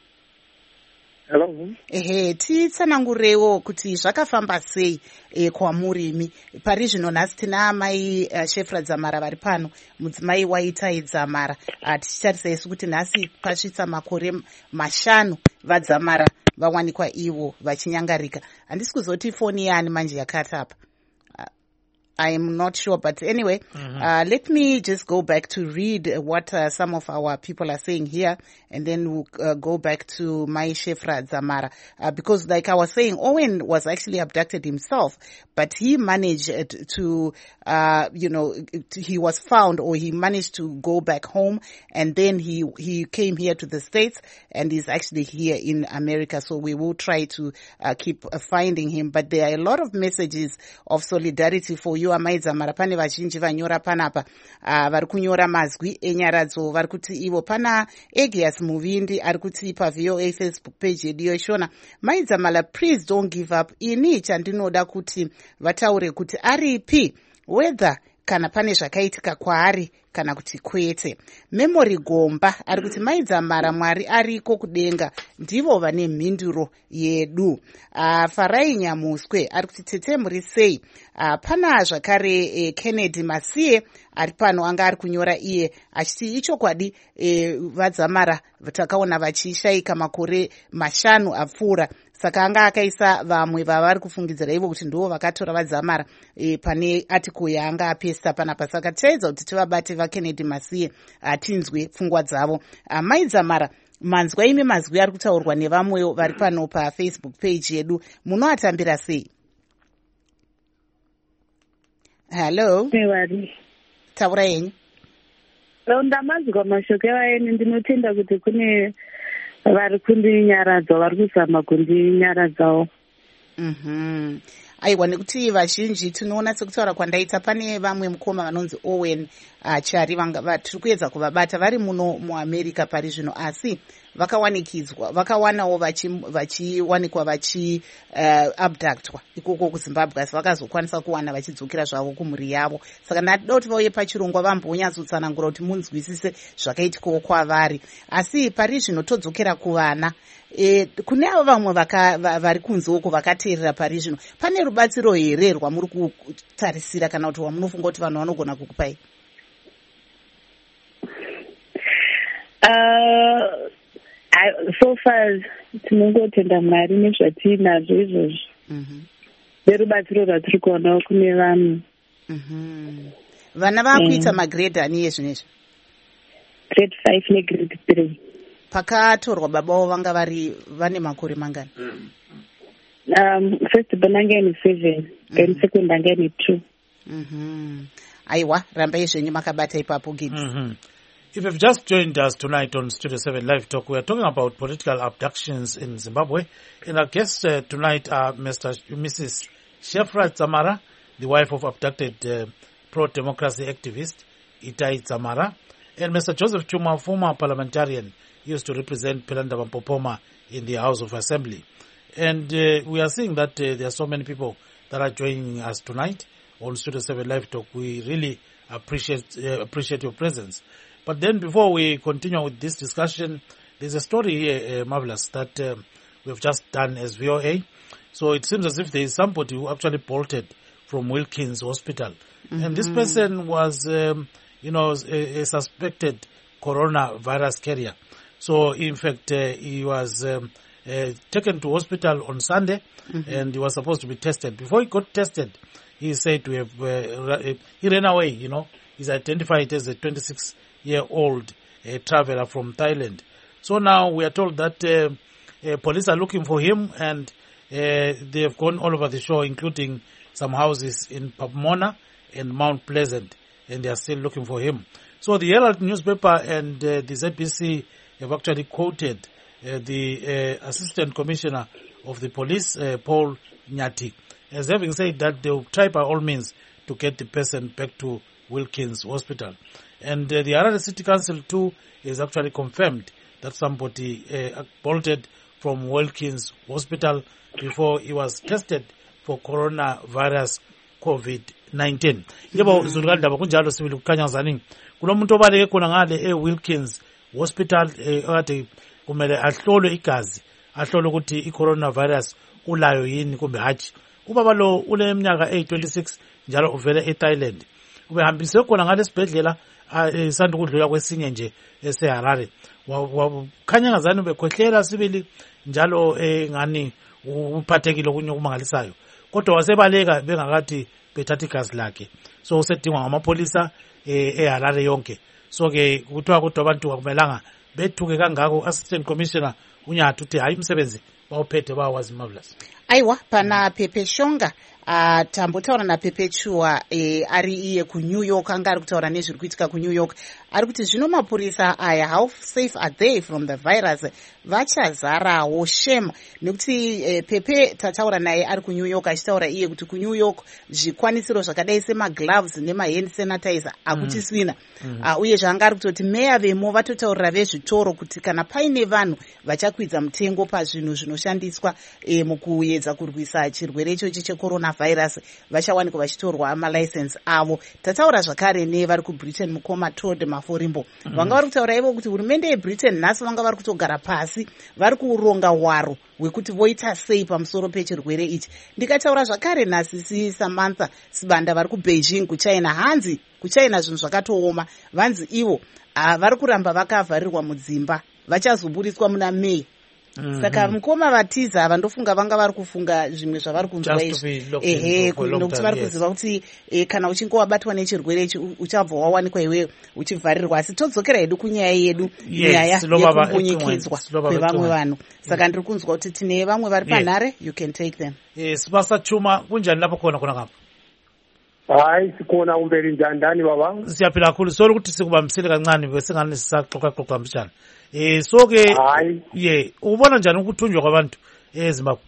Ehe, titsanangurewo kuti zvakafamba sei kwamurimi pari zvino. Nhasi tina mai Shefra Dzamara vari pano, mudzimai waItai Dzamara. Tichitarisa isu kuti nhasi pasvitsa makore 5 vaDzamara vawanikwa ivo vachinyangarika. Handisi kuzoti foni yaani manje yakati apa. I'm not sure, but anyway, let me just go back to read what some of our people are saying here, and then we'll go back to my Shefra Dzamara. Because like I was saying, Owen was actually abducted himself, but he managed to, he was found, or he managed to go back home, and then he came here to the States, and is actually here in America. So we will try to keep finding him. But there are a lot of messages of solidarity for you. Amai Dzamara, pane vazhinji vanyora panapa vari kunyora mazwi enyaradzo. Vari kuti ivo, pana Egias Muvindi ari kuti pa VOA Facebook page yedu yoshona, Mai Dzamara, please don't give up. Ini chandinoda kuti vataure kuti aripi, whether kana pane zvakaitika kwaari kana kuti kwete. Memory Gomba ari kuti Mai Dzamara, Mwari ariko kudenga, ndivo vane mhinduro yedu. Farai Nyamuswe ari kuti tete muri sei. Pana zvakare Kennedy Masiye ari pano, anga ari kunyora iye achiti ichokwadi vaDzamara takaona vachishaika makore 5 apfuura. Saka anga akaisa vamwe vavari kufungidzira ivo kuti ndivo vakatora vaDzamara pane article yaanga apesa panapa. Saka tiedza kuti tivabate vaKennedy Masiye tinzwe pfungwa dzavo. Mai Dzamara, manzwa ime mazwi ari kutaurwa nevamwewo vari pano paFacebook page yedu, munoatambira sei? Hello. Taura yenyu.
Ndamazwa mashoko evaeni, ndinotenda kuti kune vari kundinyaradza, vari kuzama kundinyaradzawo.
Aiwa, nekuti vazhinji tinoona sekutaura kwandaita, pane vamwe mukoma vanonzi Owen Chari tiri kuedza kuvabata vari muno muAmerica pari zvino, asi vakawanawo vachiwanikwa abductwa ikoko kuZimbabwe, asi vakazokwanisa kuwana vachidzokera zvavo kumhuri yavo. Saka ndatoda kuti vauye pachirongwa vambonyatsotsanangura kuti munzwisise zvakaitikawo kwavari. Asi pari zvino todzokera kuvana. Kune avo vamwe vari kunze uko vakateerera pari zvino, pane rubatsiro here rwamuri kutarisira kana kuti wamunofunga kuti vanhu vanogona kukupai?
So far tinongotenda Mwari nezvatinazvo izvozvo. Nerubatsiro rwatiri kuonawo kune vanhu.
Vana vakuita magrade ani yezvinezvi?
Grade 5 negrade 3.
Pakatorwa baba vavo vanga vane makore mangani?
First born anga ine 7, then second anga ine 2.
Aiwa, rambai zvenyu makabata ipapo Gibbs.
If you've just joined us tonight on Studio 7 Live Talk, we are talking about political abductions in Zimbabwe. And our guests tonight are Mrs. Shefra Dzamara, the wife of abducted pro-democracy activist Itai Dzamara, and Mr. Joseph Chuma, former parliamentarian, used to represent Pelanda Mampopoma in the House of Assembly. And we are seeing that there are so many people that are joining us tonight on Studio 7 Live Talk. We really appreciate your presence. But then before we continue with this discussion, there's a story here, Marvelous, that we've just done as VOA. So it seems as if there is somebody who actually bolted from Wilkins Hospital. And this person was, a suspected coronavirus carrier. So in fact, he was taken to hospital on Sunday, and he was supposed to be tested. Before he got tested, he said to have, he ran away, He's identified as a 26-year-old traveler from Thailand. So now we are told that police are looking for him, and they have gone all over the shore, including some houses in Pomona and Mount Pleasant, and they are still looking for him. So the Herald newspaper and the ZBC have actually quoted the Assistant Commissioner of the Police, Paul Nyati, as having said that they will try by all means to get the person back to Wilkins Hospital. And the Harare City Council too is actually confirmed that somebody bolted from Wilkins Hospital before he was tested for coronavirus COVID-19. Yebo Zulukandaba kunjalo sibili kukhanya ngazani kunomuntu obaleke khona ngale Wilkins Hospital ade kumele ahlolwe igazi ahlolwe ukuthi i-coronavirus ulayo yini kumbe hatshi. Ubaba lo uleminyaka 26 njalo uvele eThailand. Ubehambiswe khona ngale sibhedlela isanda ukudlula kwesinye nje eseHarare. Wakhanya ngazani bekhwehlela sibili njalo ngani uphathekile kunye kumangalisayo. Kodwa wasebaleka bengakathi bethatha igazi lakhe. So usedingwa ngamapolisa eHarare yonke. So ke kuthiwa kodwa abantu akumelanga bethuke kangako. Assistant Commissioner uNyathu uthi hayi umsebenzi bawuphethe bawazi marvelous.
Aiwa pana Pepe Shonga tambotaura naPepe Chua ari iye kuNew York anga ari kutaura nezviri kuitika kuNew York ari kuti zvino mapurisa aya how safe are they from the virus vachazarawo shame nekuti Pepe tataura naye ari kuNew York achitaura iye kuti kuNew York zvikwanisiro zvakadai semagloves nemahand sanitizer akuchisina uye zvanga ari kutoti meya vemo vatotaurira vezvitoro kuti kana paine vanhu vachakwidza mutengo pazvinhu zvinoshandiswa mukuedza kurwisa chirwere ichochi checoronavirus vachawanikwa vachitorwa amalicense avo. Tataura zvakare nevari kuBritain mukoma Todd Maforimbo vanga vari kutaura ivo kuti hurumende yeBritain nhasi vanga vari kutogara pasi vari kuronga hwaro hwekuti voita sei pamusoro pechirwere ichi. Ndikataura zvakare nhasi Samantha Sibanda vari kuBeijing kuChina hanzi kuChina zvinhu zvakatooma vanzi ivo vari kuramba vakavharirwa mudzimba vachazoburitswa muna May. Saka mukoma vatiza vandofunga vanga vari kufunga zvimwe zvavari kunzwa izvi nokuti vari kuziva kuti kana uchinge wabatwa nechirwere ichi uchabva wawanikwa iwe uchivharirwa. Asi todzokera hedu kunyaya yedu nyaya yekumbonyekedzwa kwevamwe vanhu. Saka ndiri kunzwa kuti tine vamwe vari panhare you can take them.
Sibasa Chuma kunjani lapho khona ngapha?
Hayi sikhona umberi njani baba?
Siyaphila kakhulu solo ukuthi sikubambisile kancane bese ngani sisaxoxa mbijana. So ke ubona njani ukuthunjwa kwabantu eZimbabwe?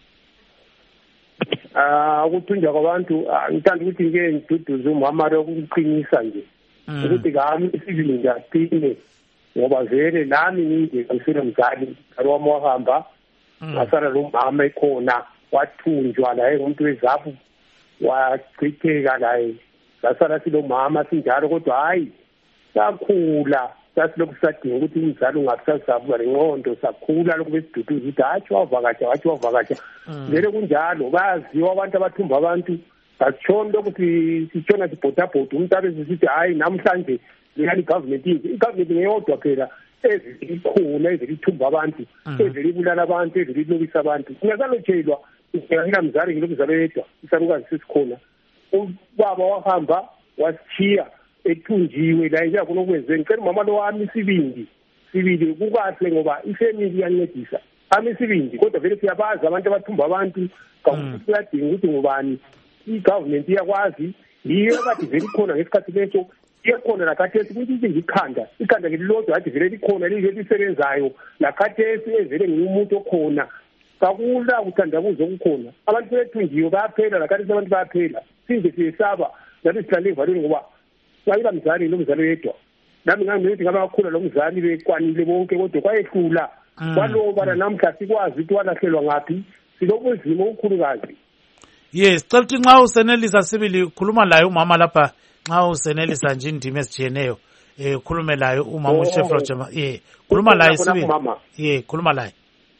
Ukuthunjwa kwabantu ngithanda ukuthi ke ngiduduze umama lokuqinisa nje ukuthi kami isizini ngiyaqine ngoba vele nami nje ngisele mzali wami wahamba ngasala lo mama ekhona wathunjwa la ngumuntu weZAPU wachitheka la ngasala silo mama sinjalo kodwa hayi sakhula sasilokhu sadinga ukuthi umzali ungasasabuka lengqondo sakhula lokhu besiduduza ukuthi hathi wavakatsha vele kunjalo bayaziwa abantu abathumba abantu batshona ukuthi sitshona sibhodabhoda umuntu abezisithi hayi namhlanje leyani i-government ngeyodwa phela ezilikhona ezilithumba abantu ezilibulala abantu ezililobisa abantu singasalotshelwa ngingamzali ngilomzalo yedwa isalukazi sesikhona ubaba wahamba wasithiya ethunjiwe la nje akunokwenze ngicela umama lo wami sibili kukahle ngoba ifamily iyancedisa ami isibindi kodwa vele siyabaza abantu abathumba abantu kakuthi kuyadinga ukuthi ngubani i-government iyakwazi yiyo kade vele ikhona ngesikhathi leso iyakhona nakhathesi ukuthi into ngikhanda ikhanda ngelilodwa kade vele likhona lisebenzayo nakhathesi evele ngumuntu okhona kakula ukuthandabuza okukhona abantu bethunjiwe bayaphela nakhathesi abantu bayaphela sinje siyesaba nathi sihlale evalweni ngoba sayila mzali nomzalo yedwa nami ngangithi ngabakhula lo mzali bekwanile bonke kodwa kwayehlula kwaloba namhla sikwazi ukuthi walahlelwa ngapi silobuzima okukhulukazi.
Yes, cela ukuthi nxa usenelisa sibili khuluma laye umama lapha nxa usenelisa nje indima ezijiyeneyo khulume laye umama uChef Rogema khuluma laye sibili khuluma laye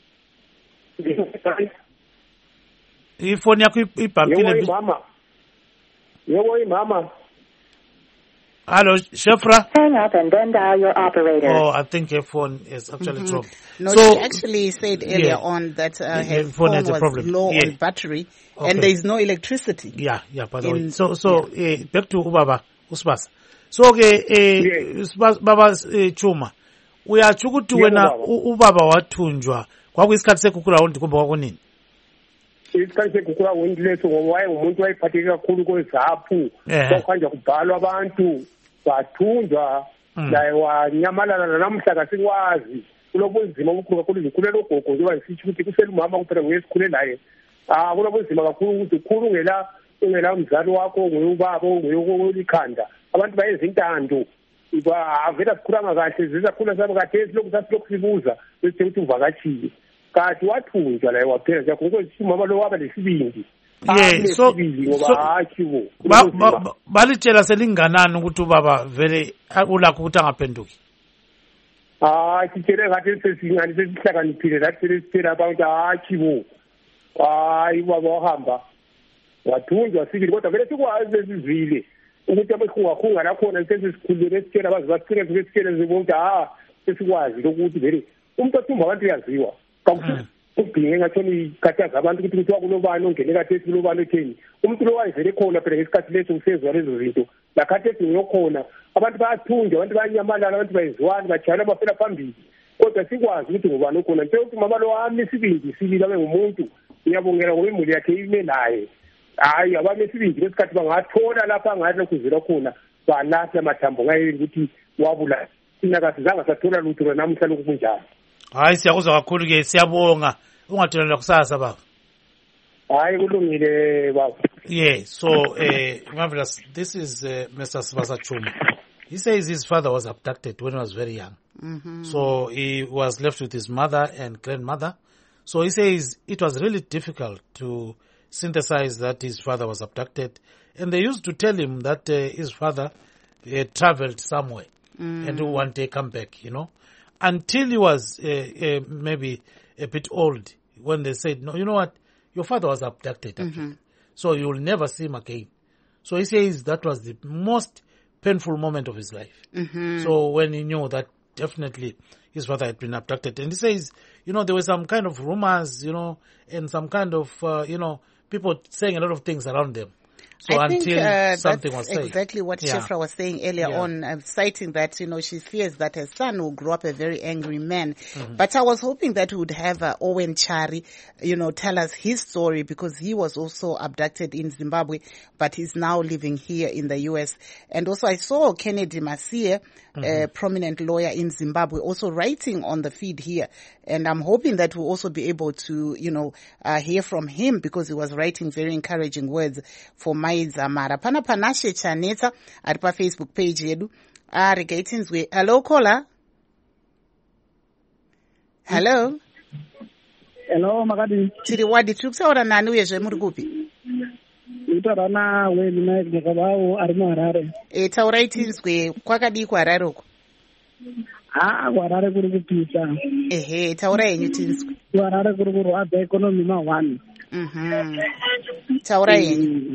ifoni yakho ibhampile
yebo mama.
Hello, Shefra.
Hang up and then dial your operator.
Oh, I think your phone is actually dropped.
No, so, she actually said earlier on that her phone was low on battery and there is no electricity.
Yeah, by the way. So back to Ubaba Usibasa. So Baba Chuma, uyatsho ukuthi wena ubaba wathunjwa kwakuyisikhathi sekukura kumbe kwakunini?
Isikhathi sekukura leso ngoba wayengumuntu wayephatheke kakhulu kweZAPU kwakhanja kubhalwa abantu bathunjwa naye wanyamalala namhla kasikwazi kulobunzima obukhulu kakhulu izikhulelo ogogo njengoba ngisitsho ukuthi kusele umama kuphela nguyesikhule naye kulobunzima kakhulu ukuthi ukhulu ungela mzali wakho nguyubaba nguyokolikhanda abantu bayenza intando avela sikhulanga kahle zisakhula sabe kathesi lokhu sasilokhu sibuza bese ukuthi uvakatshile kanti wathunjwa laye waphela nje ngokuthi umama lo waba lesibindi
so balitshela selinganani ukuthi ubaba vele ulakho ukuthi angaphenduki
sitshele ngathi sesingani sesihlakaniphile lathi sesitshela abantu hayi ubaba wahamba wathunjwa sibili kodwa vele sikwazi esizile ukuthi abakhungakhunga lakhona sesisikhulile esitshela abazi basicine sesitshele zibonke sesikwazi lokuthi vele umuntu othumba abantu uyaziwa ubhinge ngathoni khathaza abantu ukuthi kuthiwa kulobani ongene kathesi kulobani otheni umuntu lo wayevele khona phela ngesikhathi leso usezwa lezo zinto lakhathesi ngiyokhona abantu bayathunjwa abantu bayanyamalala abantu bayiziwani bajayela bafela phambili kodwa sikwazi ukuthi ngubani okhona nto ukuthi umama lo wami isibindi sibili abe ngumuntu ngiyabongela ngoba imuli yakhe ime naye hayi abame isibindi lesikhathi bangathola lapha ngathi lokuzela khona balahla amathambo ngayeni ukuthi wabula thina kasizange sathola lutho namuhla lokhu kunjalo.
Hayi siyakuzwa kakhulu ke siyabonga ungatholela kusasa baba.
Hayi kulungile baba.
Yeah, so marvelous. This is Mr. Sibasa Chuma. He says his father was abducted when he was very young. So he was left with his mother and grandmother. So he says it was really difficult to synthesize that his father was abducted. And they used to tell him that his father traveled somewhere and one day come back, you know. Until he was maybe a bit old, when they said, no, you know what, your father was abducted, actually. So you'll never see him again. So he says that was the most painful moment of his life. So when he knew that definitely his father had been abducted. And he says, you know, there were some kind of rumors, you know, and some kind of, you know, people saying a lot of things around them. So
I
until
think,
something was said.
Exactly what Shefra was saying earlier on, citing that, you know, she fears that her son will grow up a very angry man. But I was hoping that we would have Owen Chari, you know, tell us his story because he was also abducted in Zimbabwe, but he's now living here in the U.S. And also I saw Kennedy Masie, a prominent lawyer in Zimbabwe, also writing on the feed here. And I'm hoping that we'll also be able to, you know, hear from him because he was writing very encouraging words for Maizamara. Pana Panashe Chaneta at pa Facebook page yedu. Regatinzwe. Hello, caller. Hello.
Hello, Makadi.
Tiri wadi tuksaura nani uyezwe muri kupi?
Utarana we mina ngakabao arimo Harare.
Tauraitinzwe kwakadi kwa Harare uko.
Kwa Harare kuri kupisa.
Taura yenyu tinzwe.
Kwa Harare kuri kurwadza economy ma 1.
Taura yenyu.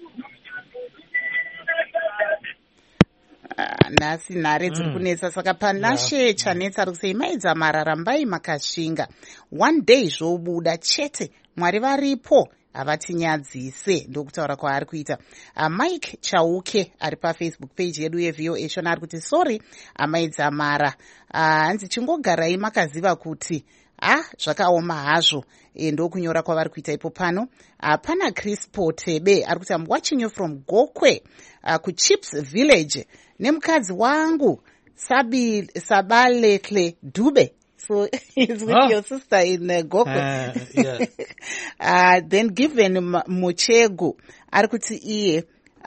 Nasi nhare dziri kunetsa saka Panashe Chanetsa ari kusei Maizamara rambai makasvinga one day zvobuda chete Mwari varipo havatinyadzise ndokutaura kwaari kuita. Mike Chauke ari pafacebook page yedu yeVOA shona ari kuti sorry Maizamara, hanzi chingogarai makaziva kuti zvakaoma hazvo. Ndokunyora kwavari kuita ipo pano. Pana Chris Potebe ari kuti I'm watching you from Gokwe kuChips Village nemukadzi wangu Sabaletle Dube. So it's with your sister in Gokwe. Then Given Muchegu ari kuti iye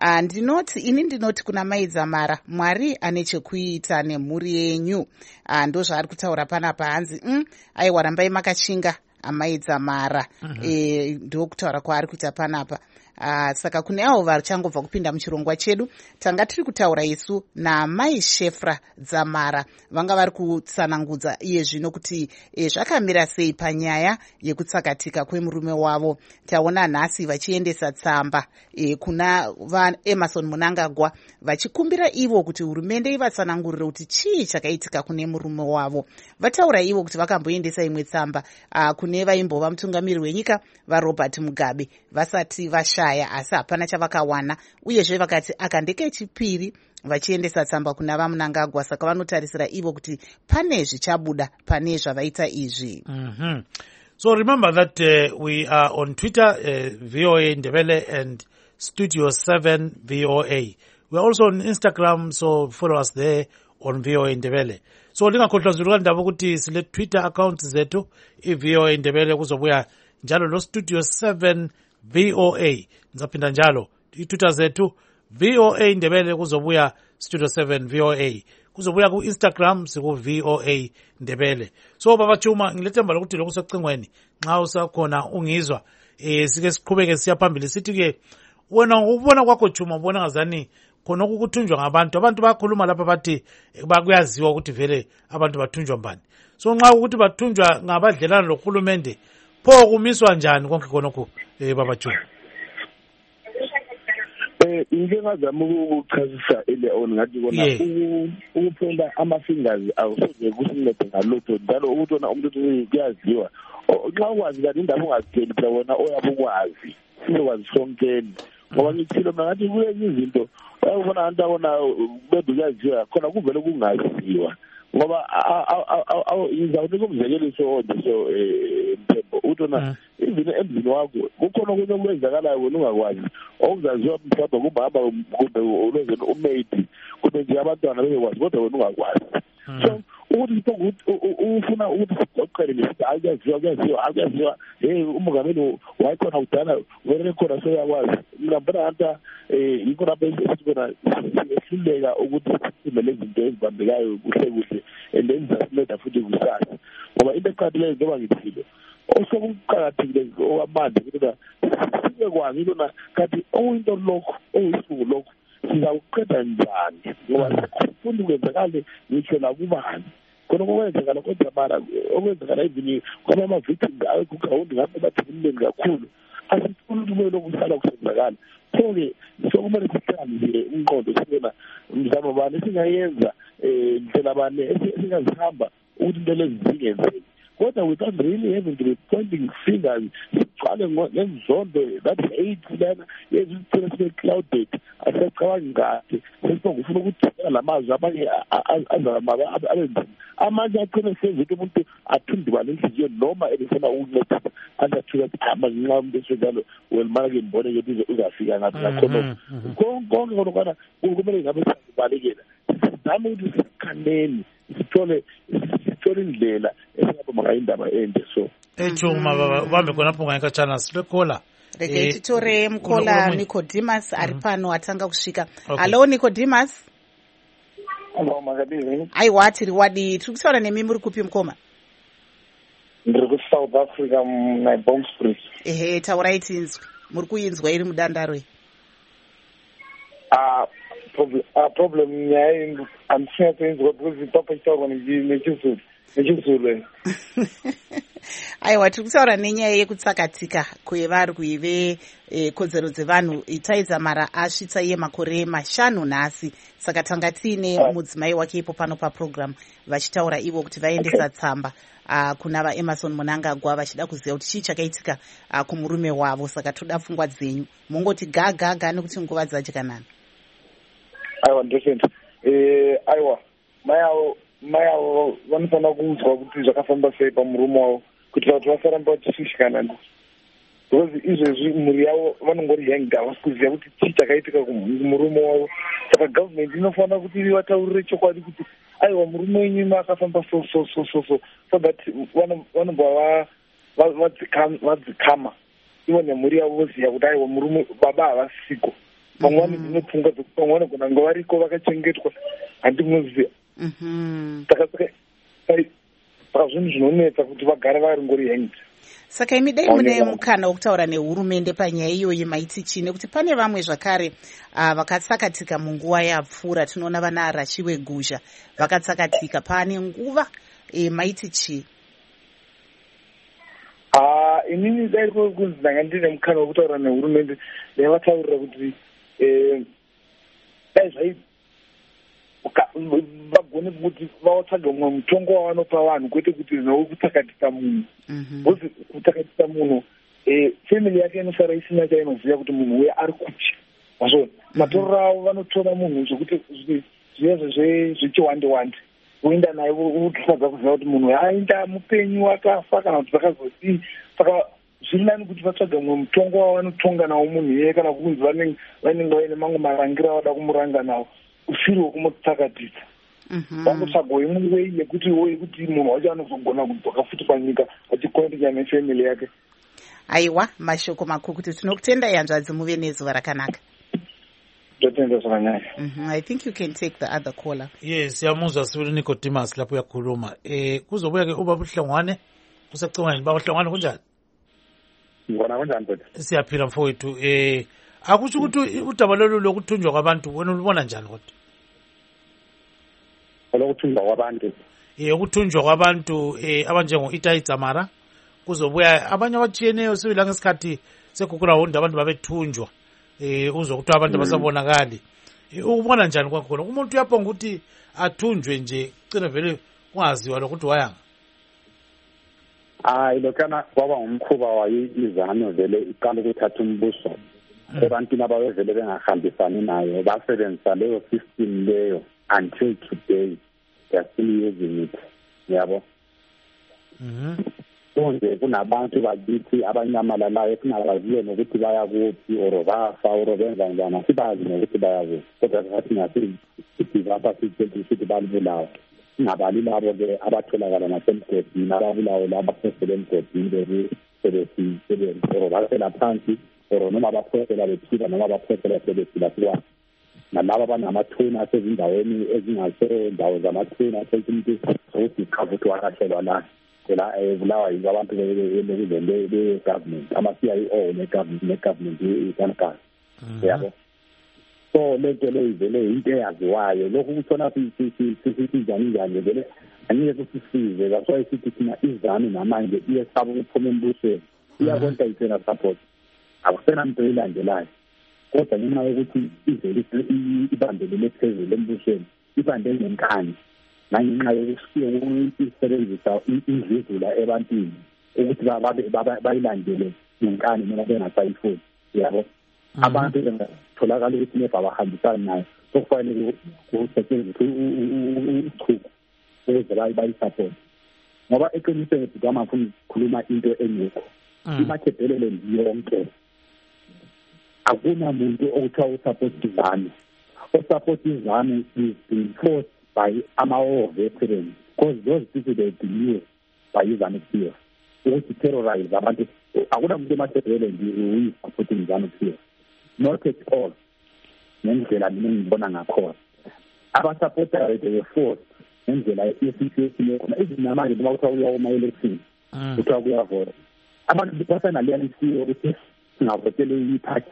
ndinoti kuna Maizamara Mwari ane chekuita nemhuri yenyu. Ndo zvaari kutaura panapa hanzi aiwa rambai makachinga Maizamara. Ndokutaura kwaari kuita panapa. Saka kune avo vachangobva kupinda muchirongwa chedu tanga tiri kutaura isu naamai Shefra Dzamara vanga vari kutsanangudza iye zvino kuti zvakamira sei panyaya yekutsakatika kwemurume wavo. Taona nhasi vachiendesa tsamba kuna vaEmerson Mnangagwa vachikumbira ivo kuti hurumende ivatsanangurire kuti chii chakaitika kune murume wavo. Vataura ivo kuti vakamboendesa imwe tsamba kune vaimbova mutungamiri wenyika vaRobert Mugabe vasati vashaya asi hapana chavakawana, uyezve vakati akandeke chipiri vachiendesa tsamba kuna vaMnangagwa, saka vanotarisira ivo kuti pane zvichabuda pane zvavaita izvi.
So remember that we are on Twitter, VOA Ndebele and Studio 7 VOA. We are also on Instagram, so follow us there on VOA Ndebele. So lingakhohlwa zulu ndaba ukuthi sile Twitter accounts zethu iVOA Ndebele kuzobuya njalo no Studio 7 VOA. Nzapinda njalo iTwitter zethu VOA Ndebele, kuzobuya Studio 7 VOA, kuzobuya ku-Instagram siku-VOA Ndebele. So Baba Chuma, ngilethemba lokuthi lokhu secingweni nxa usakhona ungizwa sike siqhubeke siya phambili. Sithi-ke wena ubona kwakho Chuma, ubona ngazani khona ukuthunjwa ngabantu, abantu bayakhuluma lapha bathi bakuyaziwa ukuthi vele abantu bathunjwa mbani. So nxa ukuthi bathunjwa ngabadlelana lohulumende, pho kumiswa njani konke khonokho Baba Chuma?
Ngike ngazama ukuchazisa ile ngathi kona ukuphela ama-fingers awusoze kusincede ngalutho, njalo ukuthi wona umuntu kuyaziwa nxa ukwazi kanti indaba ungazitheli phela wona oyabe ukwazi sizokwazi sonkeni. Ngoba ngithile mna ngathi kulezi izinto uyabona abantu abona bede kuyaziwa khona kuvele kungaziwa, ngoba ngizawunika umzekeliso onje Mthembo, uthi wona even emzini wakho kukhona okunye okwenzakalayo wena ungakwazi okuzaziwa mhlawumbe kubaba kumbe ulozeni umaybe kumbe nje abantwana bebekwazi kodwa wena ungakwazi. So ukuthi ufuna ukuthi siqoqele nesithi akuyaziwa umongameli wayekhona kudala wena khona seyakwazi. Ngibona ngathi yikho lapho esikhona siyehluleka ukuthi sithime lezi zinto ezibambekayo kuhle kuhle and then zasinceda futhi kusasa, ngoba into eqadileyo njengoba ngithile osokuqakathekile okwamanje ukuthi sibekwazi intona kanti okuyinto lokho okuyisuku lokho sizawuqeda njani, ngoba asifuni kwenzakale ngitsho nakubani khona okwenzakala kodwa mara okwenzakala even kwama-victims awekugrawundi ngapho bathimileni kakhulu asifuni ukuthi kube lokusala kusenzakala. So-ke sokumele sihlale nje umqondo sibona mzamo bani esingayenza ndlela bani esingazihamba ukuthi into lezi zingenzeki, kodwa without really having to be pointing fingers sigcwale ngenzondo that hate lana yezithina sibe-clouded asicabangi kahle sesizofuna ukuthela la mazwi abanye abenzima amanye aqine sezithi umuntu athundubale inhliziyo noma ebefuna ukuncedisa angathuka manje nxa umuntu esenjalo welimana-ke mbone ukuthi uzafika ngaphi ngakhona konke konokana kumele ngabe sibalekela sizame ukuthi sikhaneni sithole indlela esingabamba ngayo indaba ende. So
Chuma baba ubambe khonapho ngayikhatshana silekhola
reke titore mkhola Nicodemus ari pano atanga kusvika. Hello Nicodemus.
Hello Makadini.
Aiwa tiri wadi tiri kutaura nemi muri kupi mukoma?
Ndiri ku South Africa na Bombspring.
Ehe taurai tinzwi muri kuinzwa iri mudandaro.
Problem nyaya andisina kuinzwa because papa chitaurwa nechizulu.
Aiwa tiri kutaura nenyaya yekutsakatika kwevari kuive kodzero dzevanhu itaidza mara asvitsa iye makore 5 nhasi, saka tanga tiine mudzimai wake ipo pano paprogram vachitaura ivo kuti vaendesa tsamba kuna vaEmerson Munangagwa vachida kuziva kuti chii chakaitika kumurume wavo, saka toda pfungwa dzenyu mungoti gaga nekuti nguva dzadyanana.
Aiwa ndosenti aiwa mai avo vanofanira kuudzwa kuti zvakafamba sei pamurume wavo kuitira kuti vasaramba vachishushikana ndi because izvezvi mhuri yavo vanongori hanged havasi kuziva kuti chii chakaitika kumurume wavo, saka government inofanira kuti vataurire chokwadi kuti aiwa murume wenyu akafamba so that vanobva vadzikama ivo nemhuri yavo voziva kuti aiwa murume baba havasiko. Vamwe vane dzimwe pfungwa dzokuti vamwe vanogona kunge variko vakachengetwa handimuziva. Saka zvinhu zvinonetsa kuti vagare vari ngori hanged.
Saka imi dai mune mukana wokutaura nehurumende panyaya iyoyi maiti chii, nekuti pane vamwe zvakare vakatsakatika munguva yapfuura. Tinoona vana Rashiwe Guzha vakatsakatika pane nguva maiti chii?
Inini dai kunzi ndanga ndine mukana wokutaura nehurumende ndavataurira kuti dai zvai vagone kuti vaotsvaga mumwe mutongo wavanopa vanhu kwete kuti zvinokutsakatisa munhu. Bcause kutsakatisa munhu family yake inosara isina chainoziva kuti munhu uye ari kupi. Mazvona matorero avo vanotora munhu zvokuti zvivezvo zvechiwande kuenda naye utadza kuziva kuti munhu aenda mupenyu akafa kana kuti vakazodii. Saka zviri nani kuti vatsvaga mumwe mutongo wavanotonga nawo munhu iyeye kana kunzi vanenge vaine mamwe marangira avada kumuranga nawo usiri wokumutsakatisa. Vakutsvaga imwe wei yekuti munhu wacho anozogona kudzoka futi panyika achikondinya nefamily yake.
Aiwa mashoko makuru kuti tinokutenda yanzvadzi muve nezuva rakanaka. I think you can take the other caller.
Yes, siyamuzwa sibili Nicodemus lapho uyakhuluma. Kuzobuya ke ubaba uHlongwane kusecingweni baba uHlongwane kunjani?
Ngibona kanjani mfethu?
Siyaphila mfowethu. Akusho ukuthi udaba lolu lokuthunjwa kwabantu wena ulibona njani kodwa?
Lokuthunjwa kwabantu.
Ukuthunjwa kwabantu abanjengo Itai Dzamara kuzobuya abanye abatshiyeneyo sibila ngesikhathi sekukula honda abantu babethunjwa. Uzwe ukuthi abantu basabonakali. Ubona njani kwakhona? Umuntu uyaphonga ukuthi athunjwe nje cina vele ungaziwa lokuthi wayanga.
Lokana kwaba umkhuba wayizano vele iqala ukuthatha umbuso. Abantu abavele bengahambisani nayo basebenzisa leyo system leyo until today. They are still using it. Yabo. Konje kunabantu bakithi abanyamalalayo singabaziyo nokuthi baya kuphi or bafa or benza njani sibazi nokuthi baya kuphi kodwa sathi ngathi sibapha sithi balibulawa singabali labo ke abatholakala nasemgodini ababulawo labo abasele emgodini bese or basela phansi or noma abaphosela bephila noma abaphosela bephila kwa nalabo abanamathuna asezindaweni ezingaso ndawo zamathuna asezinto ukuthi khavuthi wakathelwa la la evulawa yizo abantu be government ama-CIO ne-government ikankani yabo so lento le ivele into eyaziwayo lokhu kuthola njani vele angeke kusisize that's why sithi thina izanu namanje iyesaba ukuphuma embusweni iyabonta ithena support akusena muntu elandelayo kodwa ngenxa yokuthi ivele ibambelele phezulu embusweni ibambe ngenkani nangenxa yokusebenzisa indluzula ebantwini ukuthi bayilandele ngenkani noma bengasayifuni yabo abantu bengatholakala ukuthi nefa bahambisana nayo sokufanele kusetshenziswe uchuku ukuze bayisupport ngoba eqinisweni kwamafuna ukukhuluma into engekho imakhebhelele yonke akunamuntu okuthiwa usupport izanu usupport izanu is being forced by our veterans, because those people they believe by ZANU PF. Ukuthi terrorize abantu akuna muntu emathebele nje supporting ZANU PF. Not at all. Ngendlela mina ngibona ngakhona. Abasupporter they were forced ngendlela yesituation yona izinamanje noma kuthiwa uya uma election. Kuthiwa kuyavota. Abantu basana leyanisiwe ukuthi singavotele iparty.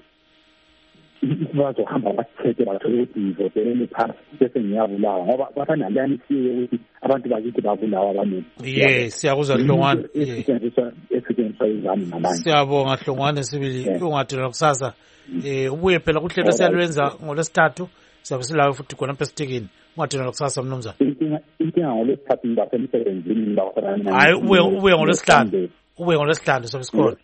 Bazohamba bathethe bathole ukuthi ivoteleni phasi bese ngiyabulawa ngoba bafanalyanisiwe ukuthi abantu bakithi babulawa abaningi.
Yes, siyakuzwa Hlongwane.
Esetshenziswa izanu namanje.
Siyabonga Hlongwane sibili ungathi nokusasa ubuye phela kuhlelo siyalwenza ngolesithathu siyabe silayo futhi khona pestikini ungathi nokusasa mnumzana.
Inkinga ngolesithathu ngibasemsebenzini ngibafana.
Hayi ubuye ngolesihlanu. Ubuye ngolesihlanu sobe sikhona.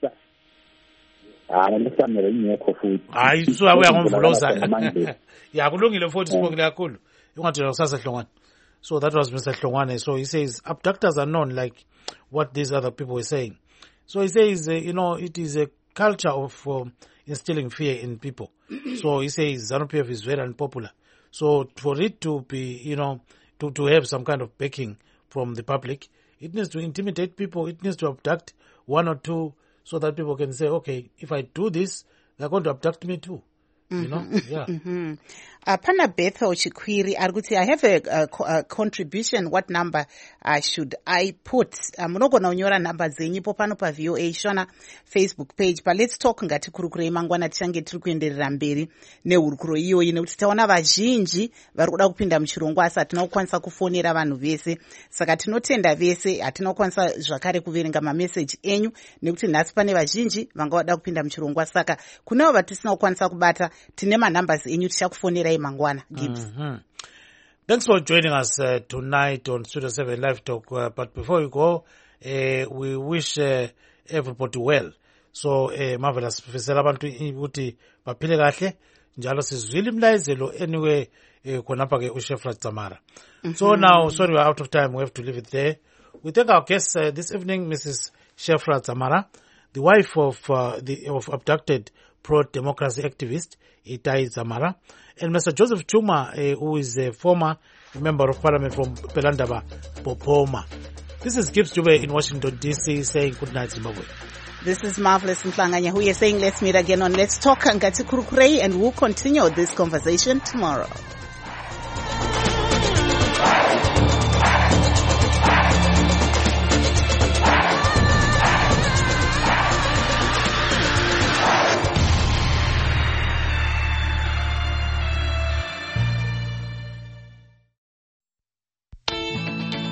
Ngisamele ngekho futhi.
Hayi suwabuya ngomvuloza. Ya kulungile futhi sibongile kakhulu. Ungathi nokusasa Hlongwane. So that was Mr. Hlongwane. So he says abductors are known like what these other people were saying. So he says, it is a culture of instilling fear in people. So he says ZANU PF is very unpopular. So for it to be, to have some kind of backing from the public, it needs to intimidate people. It needs to abduct one or two so that people can say, okay, if I do this, they're going to abduct me too. Yeah.
Pana Bethel Chikwiri, I have a contribution. What number should I put? I'm not going to nyora number zenyi popano pa VOA shona Facebook page, but let's talk ngati kurukuro imangwana tichange tiri kuenderera mberi neurukuro iyo ine kuti taona vazhinji vari kuda kupinda muchirongwa asi hatina kukwanisa kufonera vanhu vese saka tinotenda vese hatina kukwanisa zvakare kuverenga mameseji enyu nekuti nhasi pane vazhinji vanga vada kupinda muchirongwa saka kunevo vatisina kukwanisa kubata tine manumbers enyu tichakufonerai mangwana Gibbs.
Thanks for joining us tonight on Studio 7 Live Talk. But before we go, we wish everybody well. So, marvelous. Fisela abantu ukuthi baphile kahle njalo sizwile imlayezelo anyway konapha ke uShefrat Dzamara. So now, sorry we're out of time. We have to leave it there. We thank our guest this evening, Mrs. Shefrat Dzamara, the wife of abducted pro-democracy activist Itai Dzamara, and Mr. Joseph Chuma, who is a former member of parliament from Pelandaba, Popoma. This is Gibbs Jube in Washington, D.C. saying good night, Zimbabwe.
This is Marvelous Mhlanganya, who is saying let's meet again on Let's Talk Ngati Kurukurei, and we'll continue this conversation tomorrow.